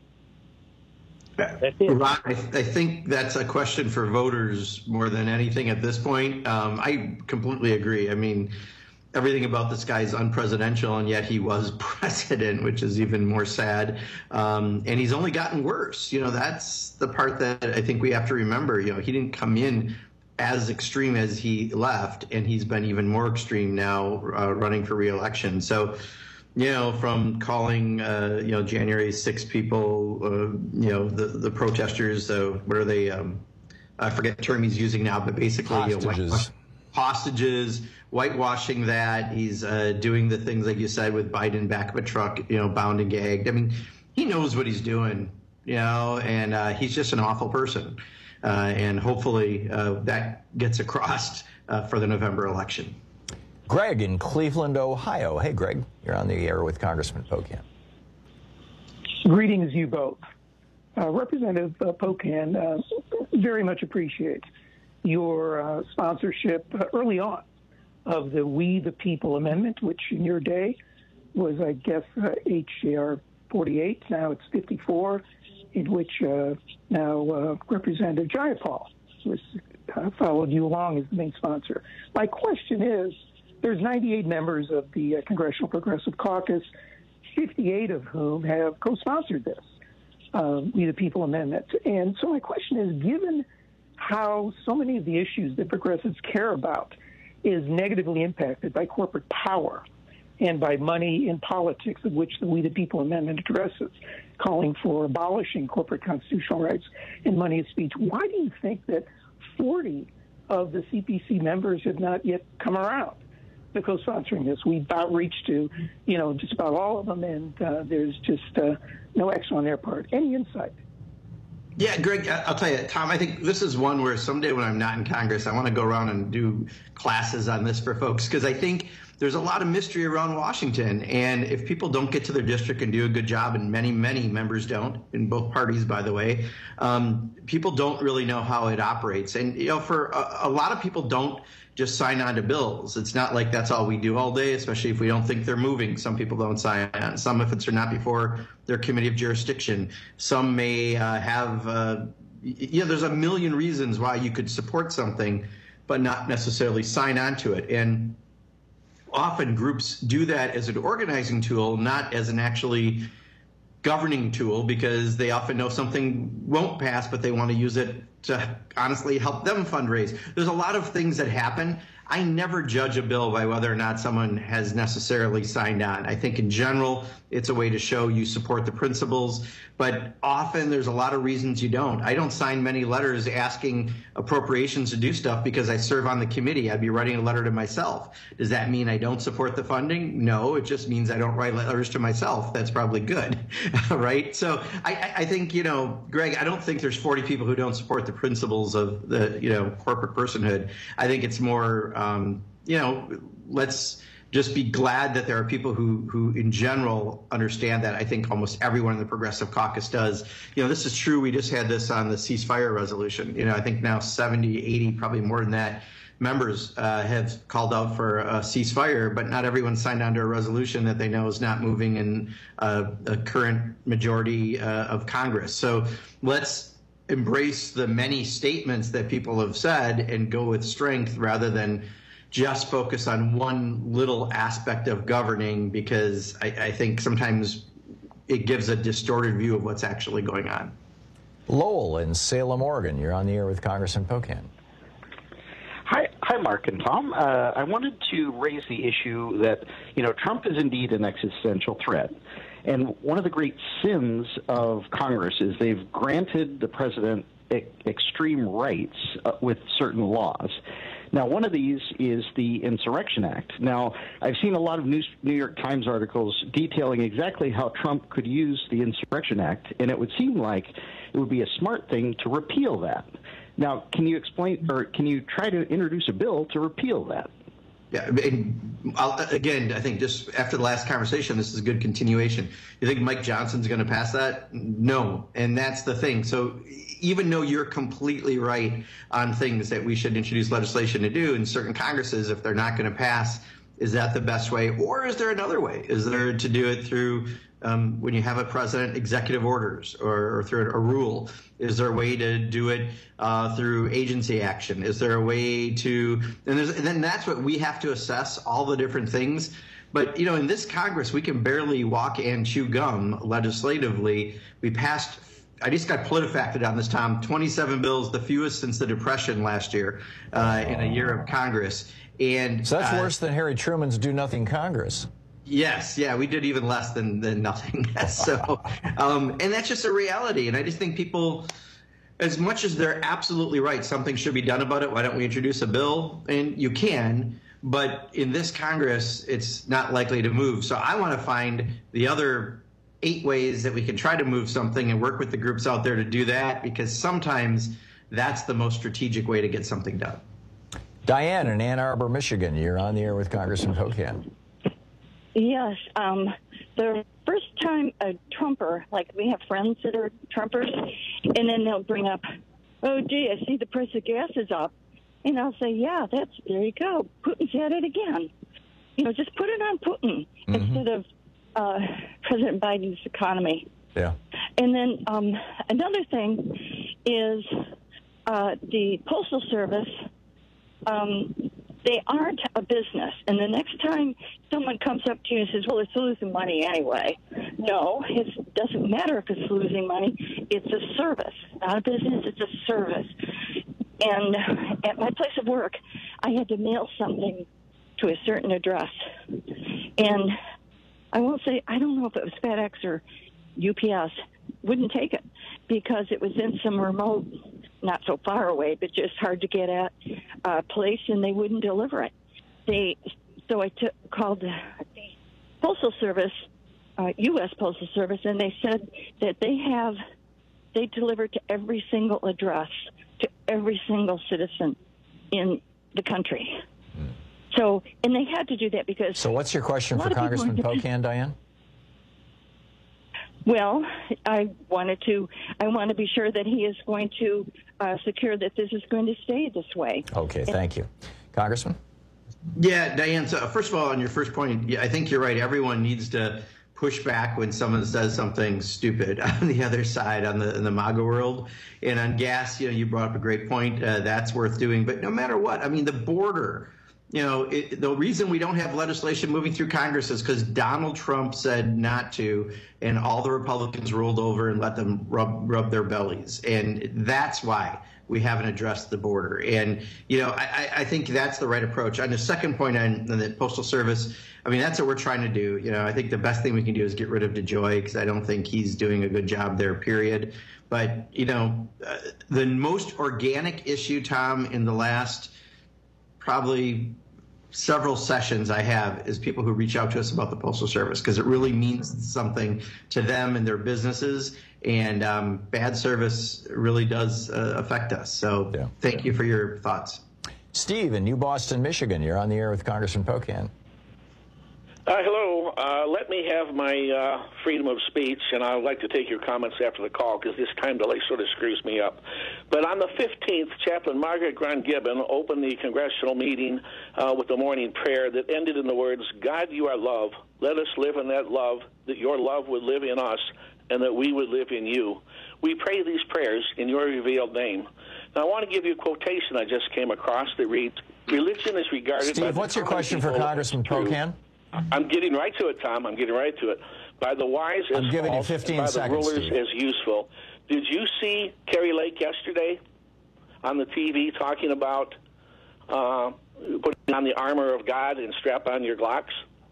That's it. Ron, I, I think that's a question for voters more than anything at this point. Um, I completely agree. I mean, everything about this guy is unpresidential, and yet he was president, which is even more sad. Um, and he's only gotten worse. You know, that's the part that I think we have to remember. You know, he didn't come in as extreme as he left, and he's been even more extreme now uh, running for re-election. So, you know, from calling, uh, you know, January sixth people, uh, you know, the, the protesters, uh, what are they? Um, I forget the term he's using now, but basically, hostages. You know, hostages, whitewashing that. He's uh, doing the things, like you said, with Biden back of a truck, you know, bound and gagged. I mean, he knows what he's doing, you know, and uh, he's just an awful person. Uh, and hopefully uh, that gets across uh, for the November election. Greg in Cleveland, Ohio. Hey, Greg, you're on the air with Congressman Pocan. Greetings, you both. Uh, Representative uh, Pocan uh, very much appreciates your uh, sponsorship uh, early on of the We the People Amendment, which in your day was, I guess, uh, H R forty-eight. Now it's fifty-four, in which uh, now uh, Representative Jayapal was, uh, followed you along as the main sponsor. My question is, there's ninety-eight members of the uh, Congressional Progressive Caucus, fifty-eight of whom have co-sponsored this uh, We the People Amendment. And so my question is, given how so many of the issues that progressives care about is negatively impacted by corporate power and by money in politics, of which the We the People Amendment addresses, calling for abolishing corporate constitutional rights and money of speech, why do you think that forty of the C P C members have not yet come around to co-sponsoring this? We've outreached to, you know, just about all of them, and uh, there's just uh, no action on their part. Any insight? Yeah, Greg, I'll tell you, Tom, I think this is one where someday when I'm not in Congress, I want to go around and do classes on this for folks, because I think there's a lot of mystery around Washington. And if people don't get to their district and do a good job, and many, many members don't, in both parties, by the way, um, people don't really know how it operates. And, you know, for a, a lot of people don't just sign on to bills. It's not like that's all we do all day, especially if we don't think they're moving. Some people don't sign on. Some, if it's not before their committee of jurisdiction. Some may uh, have, uh, you know, there's a million reasons why you could support something, but not necessarily sign on to it. And often groups do that as an organizing tool, not as an actually governing tool, because they often know something won't pass, but they want to use it to honestly help them fundraise. There's a lot of things that happen. I never judge a bill by whether or not someone has necessarily signed on. I think in general, it's a way to show you support the principles, but often there's a lot of reasons you don't. I don't sign many letters asking appropriations to do stuff because I serve on the committee. I'd be writing a letter to myself. Does that mean I don't support the funding? No, it just means I don't write letters to myself. That's probably good, right? So I, I think, you know, Greg, I don't think there's forty people who don't support the principles of the, you know, corporate personhood. I think it's more, um, you know, let's just be glad that there are people who, who in general understand that. I think almost everyone in the Progressive Caucus does. You know, this is true. We just had this on the ceasefire resolution. You know, I think now seventy, eighty, probably more than that, members uh, have called out for a ceasefire, but not everyone signed on to a resolution that they know is not moving in uh, a current majority uh, of Congress. So let's embrace the many statements that people have said and go with strength rather than just focus on one little aspect of governing, because I, I think sometimes it gives a distorted view of what's actually going on. Lowell in Salem, Oregon. You're on the air with Congressman Pocan. Hi, hi, Mark and Tom. Uh, I wanted to raise the issue that, you know, Trump is indeed an existential threat. And one of the great sins of Congress is they've granted the president e- extreme rights uh, with certain laws. Now, one of these is the Insurrection Act. Now, I've seen a lot of New York Times articles detailing exactly how Trump could use the Insurrection Act, and it would seem like it would be a smart thing to repeal that. Now, can you explain, or can you try to introduce a bill to repeal that? Yeah, and I'll, again, I think just after the last conversation, this is a good continuation. You think Mike Johnson's going to pass that? No, and that's the thing. So even though you're completely right on things that we should introduce legislation to do in certain Congresses, if they're not going to pass, is that the best way? Or is there another way? Is there to do it through um, when you have a president, executive orders or, or through a rule? Is there a way to do it uh, through agency action? Is there a way to, and, there's, and then that's what we have to assess, all the different things. But, you know, in this Congress, we can barely walk and chew gum legislatively. We passed, I just got PolitiFacted on this, Tom, twenty-seven bills, the fewest since the Depression last year uh, in a year of Congress. And so that's uh, worse than Harry Truman's do-nothing Congress. Yes, yeah, we did even less than, than nothing. So, um, and that's just a reality. And I just think people, as much as they're absolutely right, something should be done about it. Why don't we introduce a bill? And you can, but in this Congress, it's not likely to move. So I want to find the other eight ways that we can try to move something and work with the groups out there to do that, because sometimes that's the most strategic way to get something done. Diane in Ann Arbor, Michigan. You're on the air with Congressman Pocan. Yes. Um, the first time a Trumper, like we have friends that are Trumpers, and then they'll bring up, oh, gee, I see the price of gas is up. And I'll say, yeah, that's, there you go. Putin's at it again. You know, just put it on Putin mm-hmm. instead of uh, President Biden's economy. Yeah. And then um, another thing is uh, the Postal Service, um, they aren't a business. And the next time someone comes up to you and says, well, it's losing money anyway. No, it doesn't matter if it's losing money. It's a service, not a business. It's a service. And at my place of work, I had to mail something to a certain address. And I won't say, I don't know if it was FedEx or U P S, wouldn't take it because it was in some remote, not so far away, but just hard to get at uh, place, and they wouldn't deliver it. They, so I took, called the Postal Service, uh, U S Postal Service, and they said that they have, they deliver to every single address, to every single citizen in the country. Mm. So, and they had to do that because... So what's your question for Congressman Pocan, Diane? Well, I wanted to, I want to be sure that he is going to uh, secure that this is going to stay this way. Okay, thank you. Congressman? Yeah, Diane, so first of all, on your first point, yeah, I think you're right. Everyone needs to push back when someone says something stupid on the other side, on the in the MAGA world. And on gas, you know, you brought up a great point. Uh, that's worth doing. But no matter what, I mean, the border, you know, it, the reason we don't have legislation moving through Congress is because Donald Trump said not to, and all the Republicans rolled over and let them rub rub their bellies. And that's why we haven't addressed the border. And, you know, I, I think that's the right approach. On the second point on the Postal Service, I mean, that's what we're trying to do. You know, I think the best thing we can do is get rid of DeJoy because I don't think he's doing a good job there, period. But, you know, uh, the most organic issue, Tom, in the last probably several sessions I have is people who reach out to us about the Postal Service because it really means something to them and their businesses. And um, bad service really does uh, affect us. So yeah. Thank you for your thoughts. Steve in New Boston, Michigan, you're on the air with Congressman Pocan. Uh, hello. Uh, let me have my uh, freedom of speech, and I would like to take your comments after the call because this time delay sort of screws me up. But on the fifteenth, Chaplain Margaret Grant Gibbon opened the congressional meeting uh, with the morning prayer that ended in the words, God, you are love. Let us live in that love, that your love would live in us, and that we would live in you. We pray these prayers in your revealed name. Now, I want to give you a quotation I just came across that reads, religion is regarded... Steve, what's your question for Congressman Pocan? I'm getting right to it, Tom. I'm getting right to it. By the wise as I'm giving false, you fifteen by the seconds, rulers Steve. as useful. Did you see Kerry Lake yesterday on the T V talking about uh, putting on the armor of God and strap on your Glocks?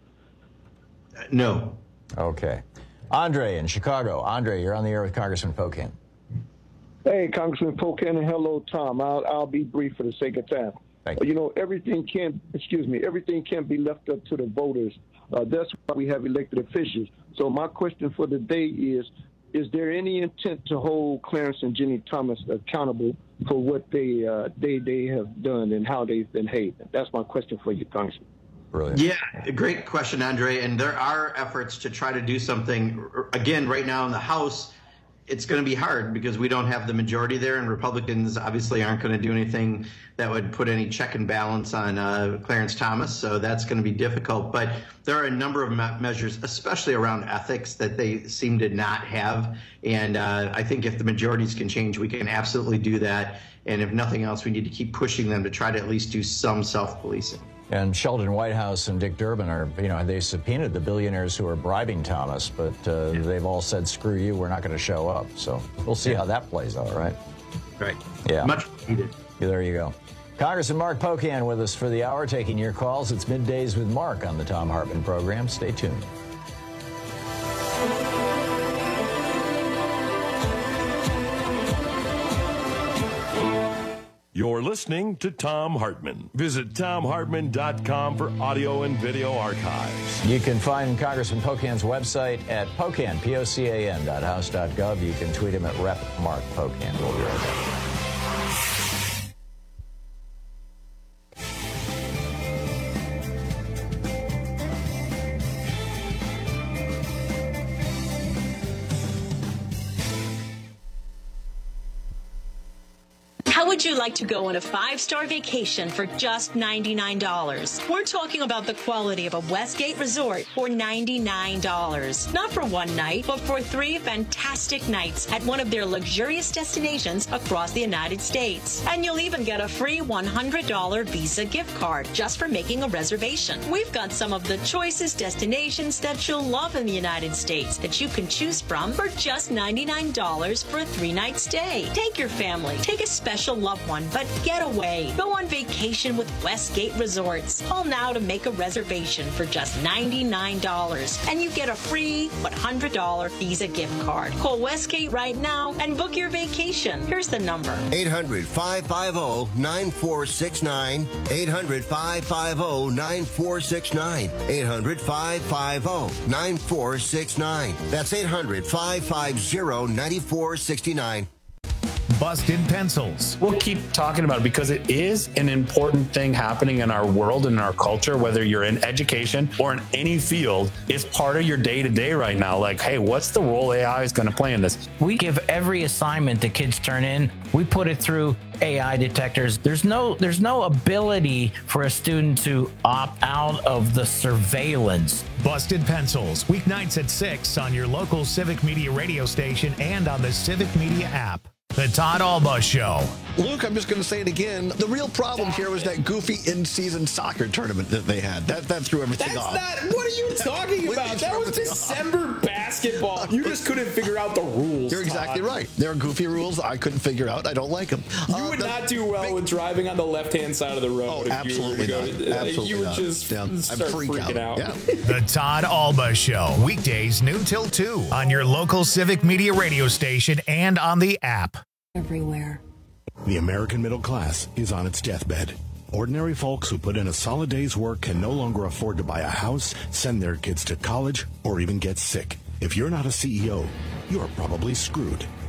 No. Okay. Andre in Chicago. Andre, you're on the air with Congressman Pocan. Hey, Congressman Pocan, and hello, Tom. I'll, I'll be brief for the sake of time. Thank you. You know, everything can't, excuse me, everything can't be left up to the voters. Uh, that's why we have elected officials. So my question for the day is, is there any intent to hold Clarence and Jenny Thomas accountable for what they uh, they they have done and how they've been behaved? That's my question for you, Congressman. Brilliant. Yeah, great question, Andre. And there are efforts to try to do something. Again, right now in the House, it's going to be hard because we don't have the majority there, and Republicans obviously aren't going to do anything that would put any check and balance on uh, Clarence Thomas. So that's going to be difficult. But there are a number of me- measures, especially around ethics, that they seem to not have. And uh, I think if the majorities can change, we can absolutely do that. And if nothing else, we need to keep pushing them to try to at least do some self-policing. And Sheldon Whitehouse and Dick Durbin are, you know, they subpoenaed the billionaires who are bribing Thomas, but uh, yeah. they've all said, screw you, we're not going to show up. So we'll see yeah. how that plays out, right? Right. Yeah. Much needed. Yeah, there you go. Congressman Mark Pocan with us for the hour, taking your calls. It's Middays with Mark on the Thom Hartmann program. Stay tuned. You're listening to Thom Hartmann. Visit Thom Hartmann dot com for audio and video archives. You can find Congressman Pocan's website at Pocan, P O C A N, dot house dot gov. You can tweet him at Rep Mark Pocan. We'll be right back. How would you like to go on a five-star vacation for just ninety-nine dollars? We're talking about the quality of a Westgate resort for ninety-nine dollars. Not for one night, but for three fantastic nights at one of their luxurious destinations across the United States. And you'll even get a free one hundred dollars Visa gift card just for making a reservation. We've got some of the choicest destinations that you'll love in the United States that you can choose from for just ninety-nine dollars for a three-night stay. Take your family. Take a special loved one, but get away. Go on vacation with Westgate Resorts. Call now to make a reservation for just ninety-nine dollars, and you get a free one hundred dollars Visa gift card. Call Westgate right now and book your vacation. Here's the number. eight hundred, five five zero, nine four six nine. eight hundred, five five zero, nine four six nine. eight hundred, five five zero, nine four six nine. That's eight hundred, five five zero, nine four six nine. Busted Pencils. We'll keep talking about it because it is an important thing happening in our world and in our culture, whether you're in education or in any field. It's part of your day-to-day right now. Like, hey, what's the role A I is going to play in this? We give every assignment the kids turn in, we put it through A I detectors. There's no there's no ability for a student to opt out of the surveillance. Busted Pencils, weeknights at six on your local Civic Media radio station and on the Civic Media app. The Todd Alba Show. Luke, I'm just going to say it again. The real problem here was that goofy in-season soccer tournament that they had. That that threw everything That's off. Not, what are you talking about? That was December off. basketball. You just couldn't figure out the rules. You're exactly Todd. right. There are goofy rules I couldn't figure out. I don't like them. You uh, would the, not do well big, with driving on the left-hand side of the road. Oh, if absolutely you were not. to go, Absolutely You would not. just yeah. start freak freaking out. out. Yeah. The Todd Alba Show, weekdays noon till two on your local Civic Media radio station and on the app. Everywhere. The American middle class is on its deathbed. Ordinary folks who put in a solid day's work can no longer afford to buy a house, send their kids to college, or even get sick. If you're not a C E O, you're probably screwed.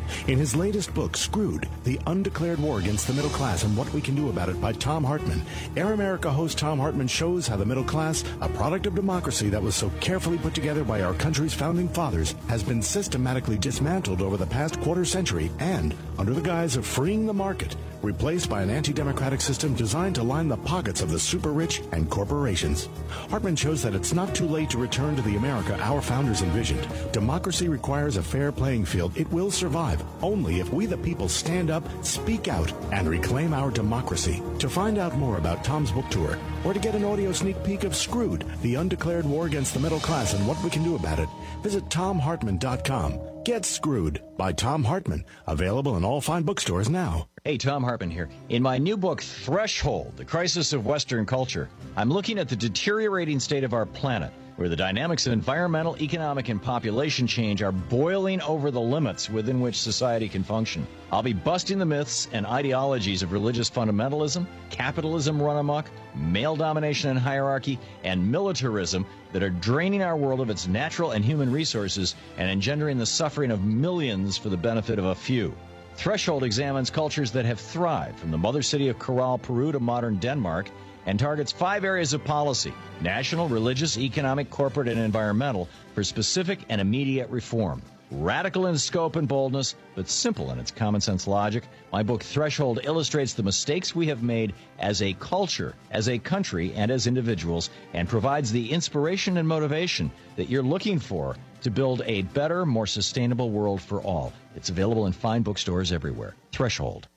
In his latest book, Screwed, The Undeclared War Against the Middle Class and What We Can Do About It by Thom Hartmann, Air America host Thom Hartmann shows how the middle class, a product of democracy that was so carefully put together by our country's founding fathers, has been systematically dismantled over the past quarter century and, under the guise of freeing the market, replaced by an anti-democratic system designed to line the pockets of the super rich and corporations. Hartmann shows that it's not too late to return to the America our founders envisioned. Democracy requires a fair playing field. It will survive only if we the people stand up, speak out, and reclaim our democracy. To find out more about Thom's book tour, or to get an audio sneak peek of Screwed, The Undeclared War Against the Middle Class and What We Can Do About It, visit tom hartmann dot com. Get Screwed by Thom Hartmann. Available in all fine bookstores now. Hey, Thom Hartmann here. In my new book, Threshold, The Crisis of Western Culture, I'm looking at the deteriorating state of our planet, where the dynamics of environmental, economic, and population change are boiling over the limits within which society can function. I'll be busting the myths and ideologies of religious fundamentalism, capitalism run amok, male domination and hierarchy, and militarism that are draining our world of its natural and human resources and engendering the suffering of millions for the benefit of a few. Threshold examines cultures that have thrived, from the mother city of Corral, Peru to modern Denmark, and targets five areas of policy: national, religious, economic, corporate, and environmental, for specific and immediate reform. Radical in scope and boldness, but simple in its common sense logic, my book Threshold illustrates the mistakes we have made as a culture, as a country, and as individuals, and provides the inspiration and motivation that you're looking for to build a better, more sustainable world for all. It's available in fine bookstores everywhere. Threshold.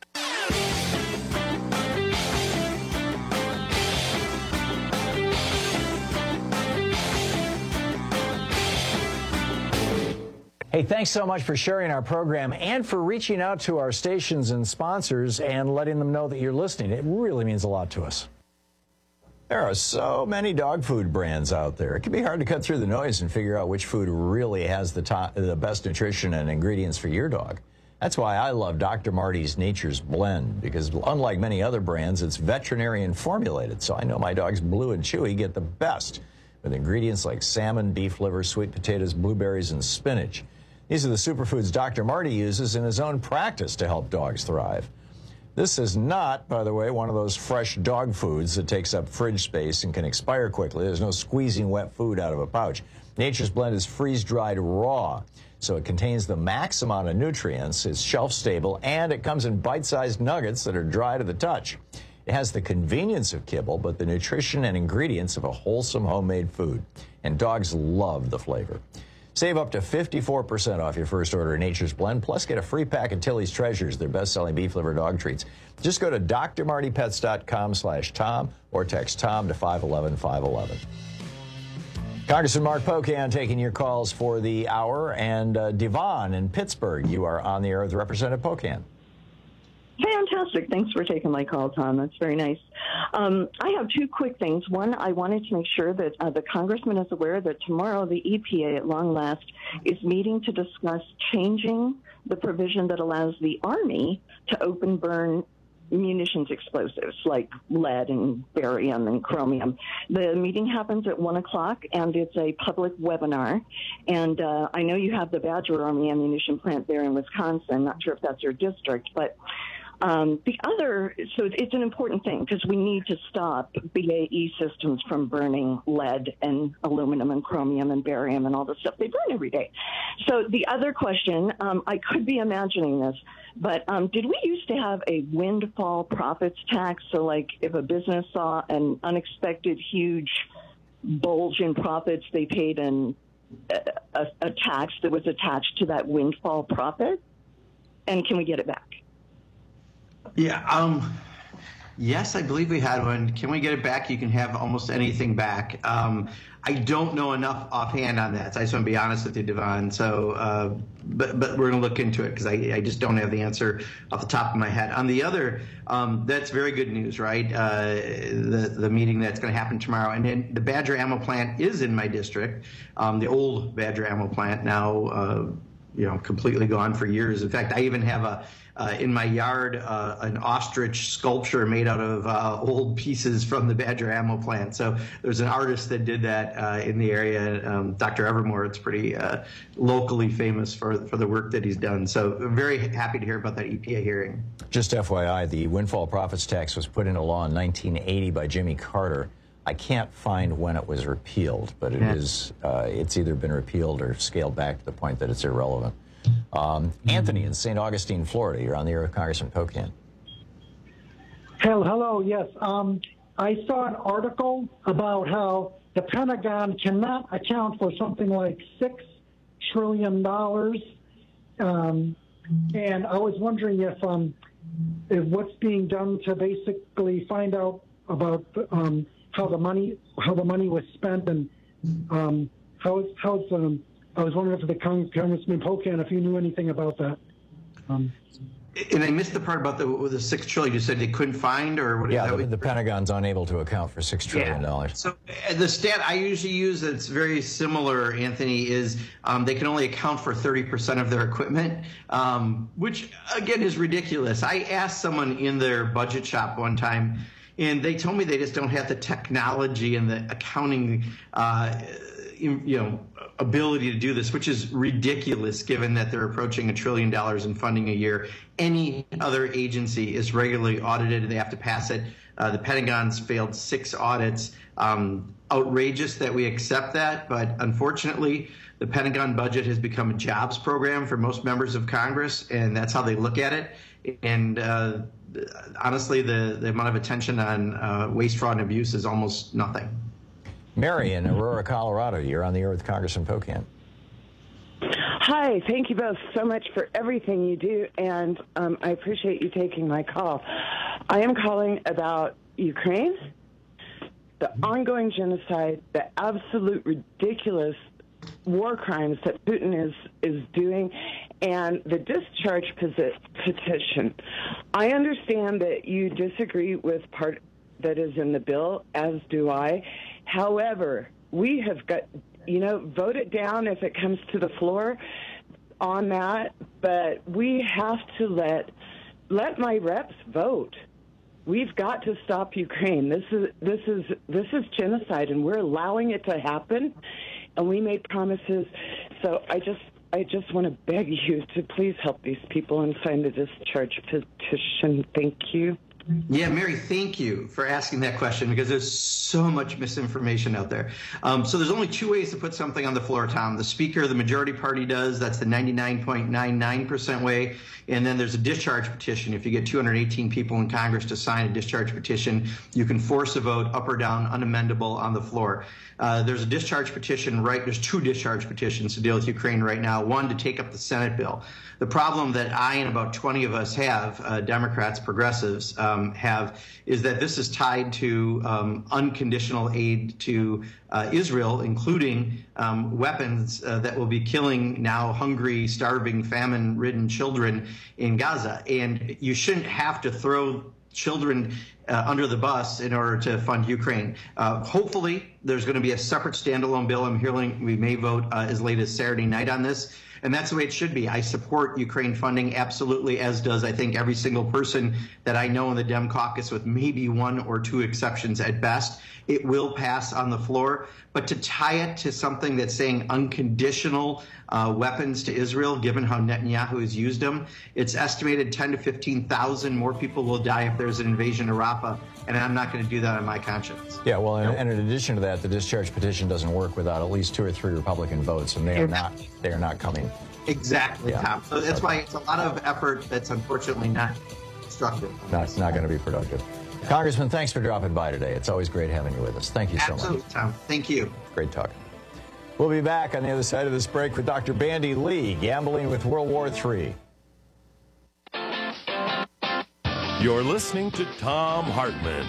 Hey, thanks so much for sharing our program and for reaching out to our stations and sponsors and letting them know that you're listening. It really means a lot to us. There are so many dog food brands out there. It can be hard to cut through the noise and figure out which food really has the top, the best nutrition and ingredients for your dog. That's why I love Doctor Marty's Nature's Blend, because unlike many other brands, it's veterinarian formulated. So I know my dogs Blue and Chewy get the best, with ingredients like salmon, beef liver, sweet potatoes, blueberries, and spinach. These are the superfoods Doctor Marty uses in his own practice to help dogs thrive. This is not, by the way, one of those fresh dog foods that takes up fridge space and can expire quickly. There's no squeezing wet food out of a pouch. Nature's Blend is freeze-dried raw, so it contains the max amount of nutrients, it's shelf-stable, and it comes in bite-sized nuggets that are dry to the touch. It has the convenience of kibble, but the nutrition and ingredients of a wholesome homemade food. And dogs love the flavor. Save up to fifty-four percent off your first order of Nature's Blend, plus get a free pack of Tilly's Treasures, their best-selling beef liver dog treats. Just go to d r marty pets dot com slash Tom or text Tom to five one one five one one. Congressman Mark Pocan taking your calls for the hour, and uh, Devon in Pittsburgh, you are on the air with Representative Pocan. Fantastic. Thanks for taking my call, Tom. That's very nice. Um, I have two quick things. One, I wanted to make sure that uh, the congressman is aware that tomorrow the E P A, at long last, is meeting to discuss changing the provision that allows the Army to open burn munitions explosives like lead and barium and chromium. The meeting happens at one o'clock, and it's a public webinar. And uh, I know you have the Badger Army ammunition plant there in Wisconsin. Not sure if that's your district, but Um, the other, so it's an important thing because we need to stop B A E systems from burning lead and aluminum and chromium and barium and all the stuff they burn every day. So the other question, um, I could be imagining this, but um, did we used to have a windfall profits tax? So like if a business saw an unexpected huge bulge in profits, they paid an, a, a tax that was attached to that windfall profit? And can we get it back? Yeah, um, yes, I believe we had one. Can we get it back? You can have almost anything back. Um, I don't know enough offhand on that. So I just want to be honest with you, Devon. So, uh, but but we're going to look into it because I, I just don't have the answer off the top of my head. On the other, um, that's very good news, right? Uh, the the meeting that's going to happen tomorrow, and then the Badger Ammo Plant is in my district. Um, the old Badger Ammo Plant now, uh, you know, completely gone for years. In fact, I even have a uh, in my yard uh, an ostrich sculpture made out of uh, old pieces from the Badger ammo plant. So there's an artist that did that uh, in the area, um, Doctor Evermore. It's pretty uh, locally famous for, for the work that he's done. So I'm very happy to hear about that E P A hearing. Just F Y I, the windfall profits tax was put into law in nineteen eighty by Jimmy Carter. I can't find when it was repealed, but it yeah. is, uh, it's either been repealed or scaled back to the point that it's irrelevant. Um, Anthony in Saint Augustine, Florida. You're on the air with Congressman Pocan. Hello, hello, yes. Um, I saw an article about how the Pentagon cannot account for something like six trillion dollars, um, and I was wondering if, um, if what's being done to basically find out about um, how the money how the money was spent and um, how how it's. Um, I was wondering if the Cong- Congressman Pocan, if you knew anything about that. Um, and I missed the part about the the six trillion. You said they couldn't find, or what? Yeah, is that the, the Pentagon's unable to account for six trillion dollars. Yeah. So uh, the stat I usually use that's very similar, Anthony, is um, they can only account for thirty percent of their equipment, um, which again is ridiculous. I asked someone in their budget shop one time, and they told me they just don't have the technology and the accounting, uh, you, you know, ability to do this, which is ridiculous given that they're approaching a trillion dollars in funding a year. Any other agency is regularly audited and they have to pass it. Uh, the Pentagon's failed six audits. Um, outrageous that we accept that, but unfortunately, the Pentagon budget has become a jobs program for most members of Congress, and that's how they look at it. And uh, honestly, the, the amount of attention on uh, waste, fraud, and abuse is almost nothing. Mary in Aurora, Colorado. You're on the air with Congressman Pocan. Hi, thank you both so much for everything you do, and um, I appreciate you taking my call. I am calling about Ukraine, the ongoing genocide, the absolute ridiculous war crimes that Putin is, is doing, and the discharge petition. I understand that you disagree with part that is in the bill, as do I. However, we have got, you know, vote it down if it comes to the floor on that, but we have to let let my reps vote. We've got to stop Ukraine. This is this is this is genocide, and we're allowing it to happen. And we made promises. So I just I just want to beg you to please help these people and sign the discharge petition. Thank you. Yeah, Mary, thank you for asking that question because there's so much misinformation out there. Um, so there's only two ways to put something on the floor, Tom. The Speaker of the majority party does. That's the ninety-nine point nine nine percent way. And then there's a discharge petition. If you get two hundred eighteen people in Congress to sign a discharge petition, you can force a vote up or down, unamendable on the floor. Uh, there's a discharge petition, right? There's two discharge petitions to deal with Ukraine right now. One to take up the Senate bill. The problem that I and about twenty of us have, uh, Democrats, progressives, um, have, is that this is tied to um, unconditional aid to uh, Israel, including um, weapons uh, that will be killing now hungry, starving, famine-ridden children in Gaza. And you shouldn't have to throw children uh, under the bus in order to fund Ukraine. Uh, hopefully, there's going to be a separate standalone bill. I'm hearing we may vote uh, as late as Saturday night on this. And that's the way it should be. I support Ukraine funding absolutely, as does, I think, every single person that I know in the Dem caucus, with maybe one or two exceptions at best. It will pass on the floor. But to tie it to something that's saying unconditional uh, weapons to Israel, given how Netanyahu has used them, it's estimated ten to fifteen thousand more people will die if there's an invasion of Rafah. And I'm not going to do that on my conscience. Yeah, well, and, and in addition to that, the discharge petition doesn't work without at least two or three Republican votes, and they are not they are not coming. Exactly, yeah. Tom. So that's why it's a lot of effort that's unfortunately not constructive. Not, not going to be productive. Yeah. Congressman, thanks for dropping by today. It's always great having you with us. Thank you so Absolutely, much. Tom. Thank you. Great talking. We'll be back on the other side of this break with Doctor Bandy Lee, gambling with World War Three. You're listening to Thom Hartmann.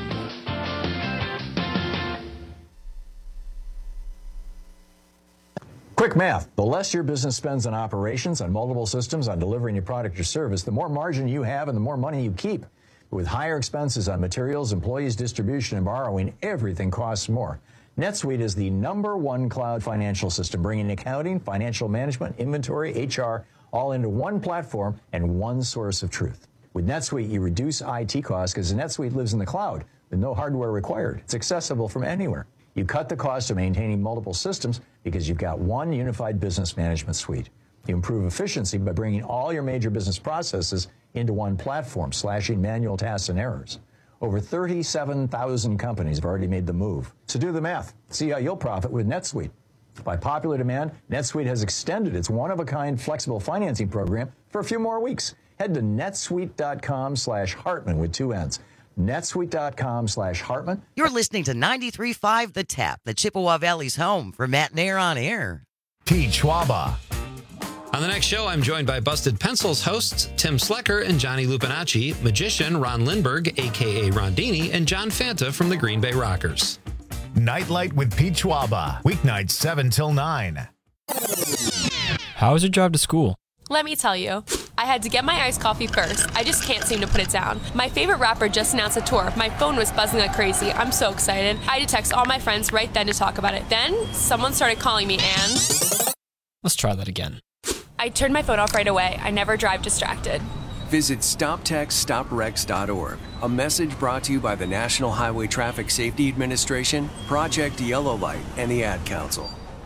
Quick math. The less your business spends on operations, on multiple systems, on delivering your product or service, the more margin you have and the more money you keep. But with higher expenses on materials, employees, distribution, and borrowing, everything costs more. NetSuite is the number one cloud financial system, bringing accounting, financial management, inventory, H R, all into one platform and one source of truth. With NetSuite, you reduce I T costs because NetSuite lives in the cloud with no hardware required. It's accessible from anywhere. You cut the cost of maintaining multiple systems because you've got one unified business management suite. You improve efficiency by bringing all your major business processes into one platform, slashing manual tasks and errors. Over thirty-seven thousand companies have already made the move. So do the math. See how you'll profit with NetSuite. By popular demand, NetSuite has extended its one-of-a-kind flexible financing program for a few more weeks. Head to netsuite.com slash Hartman with two N's. netsuite.com slash Hartman. You're listening to ninety-three point five The Tap, the Chippewa Valley's home for Matt and Air on Air. Pete Schwaba. On the next show, I'm joined by Busted Pencils hosts Tim Slecker and Johnny Lupinacci, magician Ron Lindberg, a k a. Rondini, and John Fanta from the Green Bay Rockers. Nightlight with Pete Schwaba. Weeknights seven till nine. How was your drive to school? Let me tell you, I had to get my iced coffee first. I just can't seem to put it down. My favorite rapper just announced a tour. My phone was buzzing like crazy. I'm so excited. I had to text all my friends right then to talk about it. Then someone started calling me and... Let's try that again. I turned my phone off right away. I never drive distracted. Visit stop text stop wrecks dot org. A message brought to you by the National Highway Traffic Safety Administration, Project Yellow Light, and the Ad Council.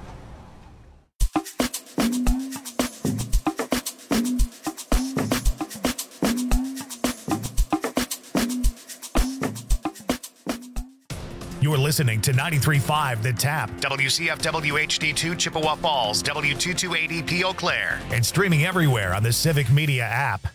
You're listening to ninety-three point five The Tap, W C F W H D two Chippewa Falls, W two twenty-eight P Eau Claire, and streaming everywhere on the Civic Media app.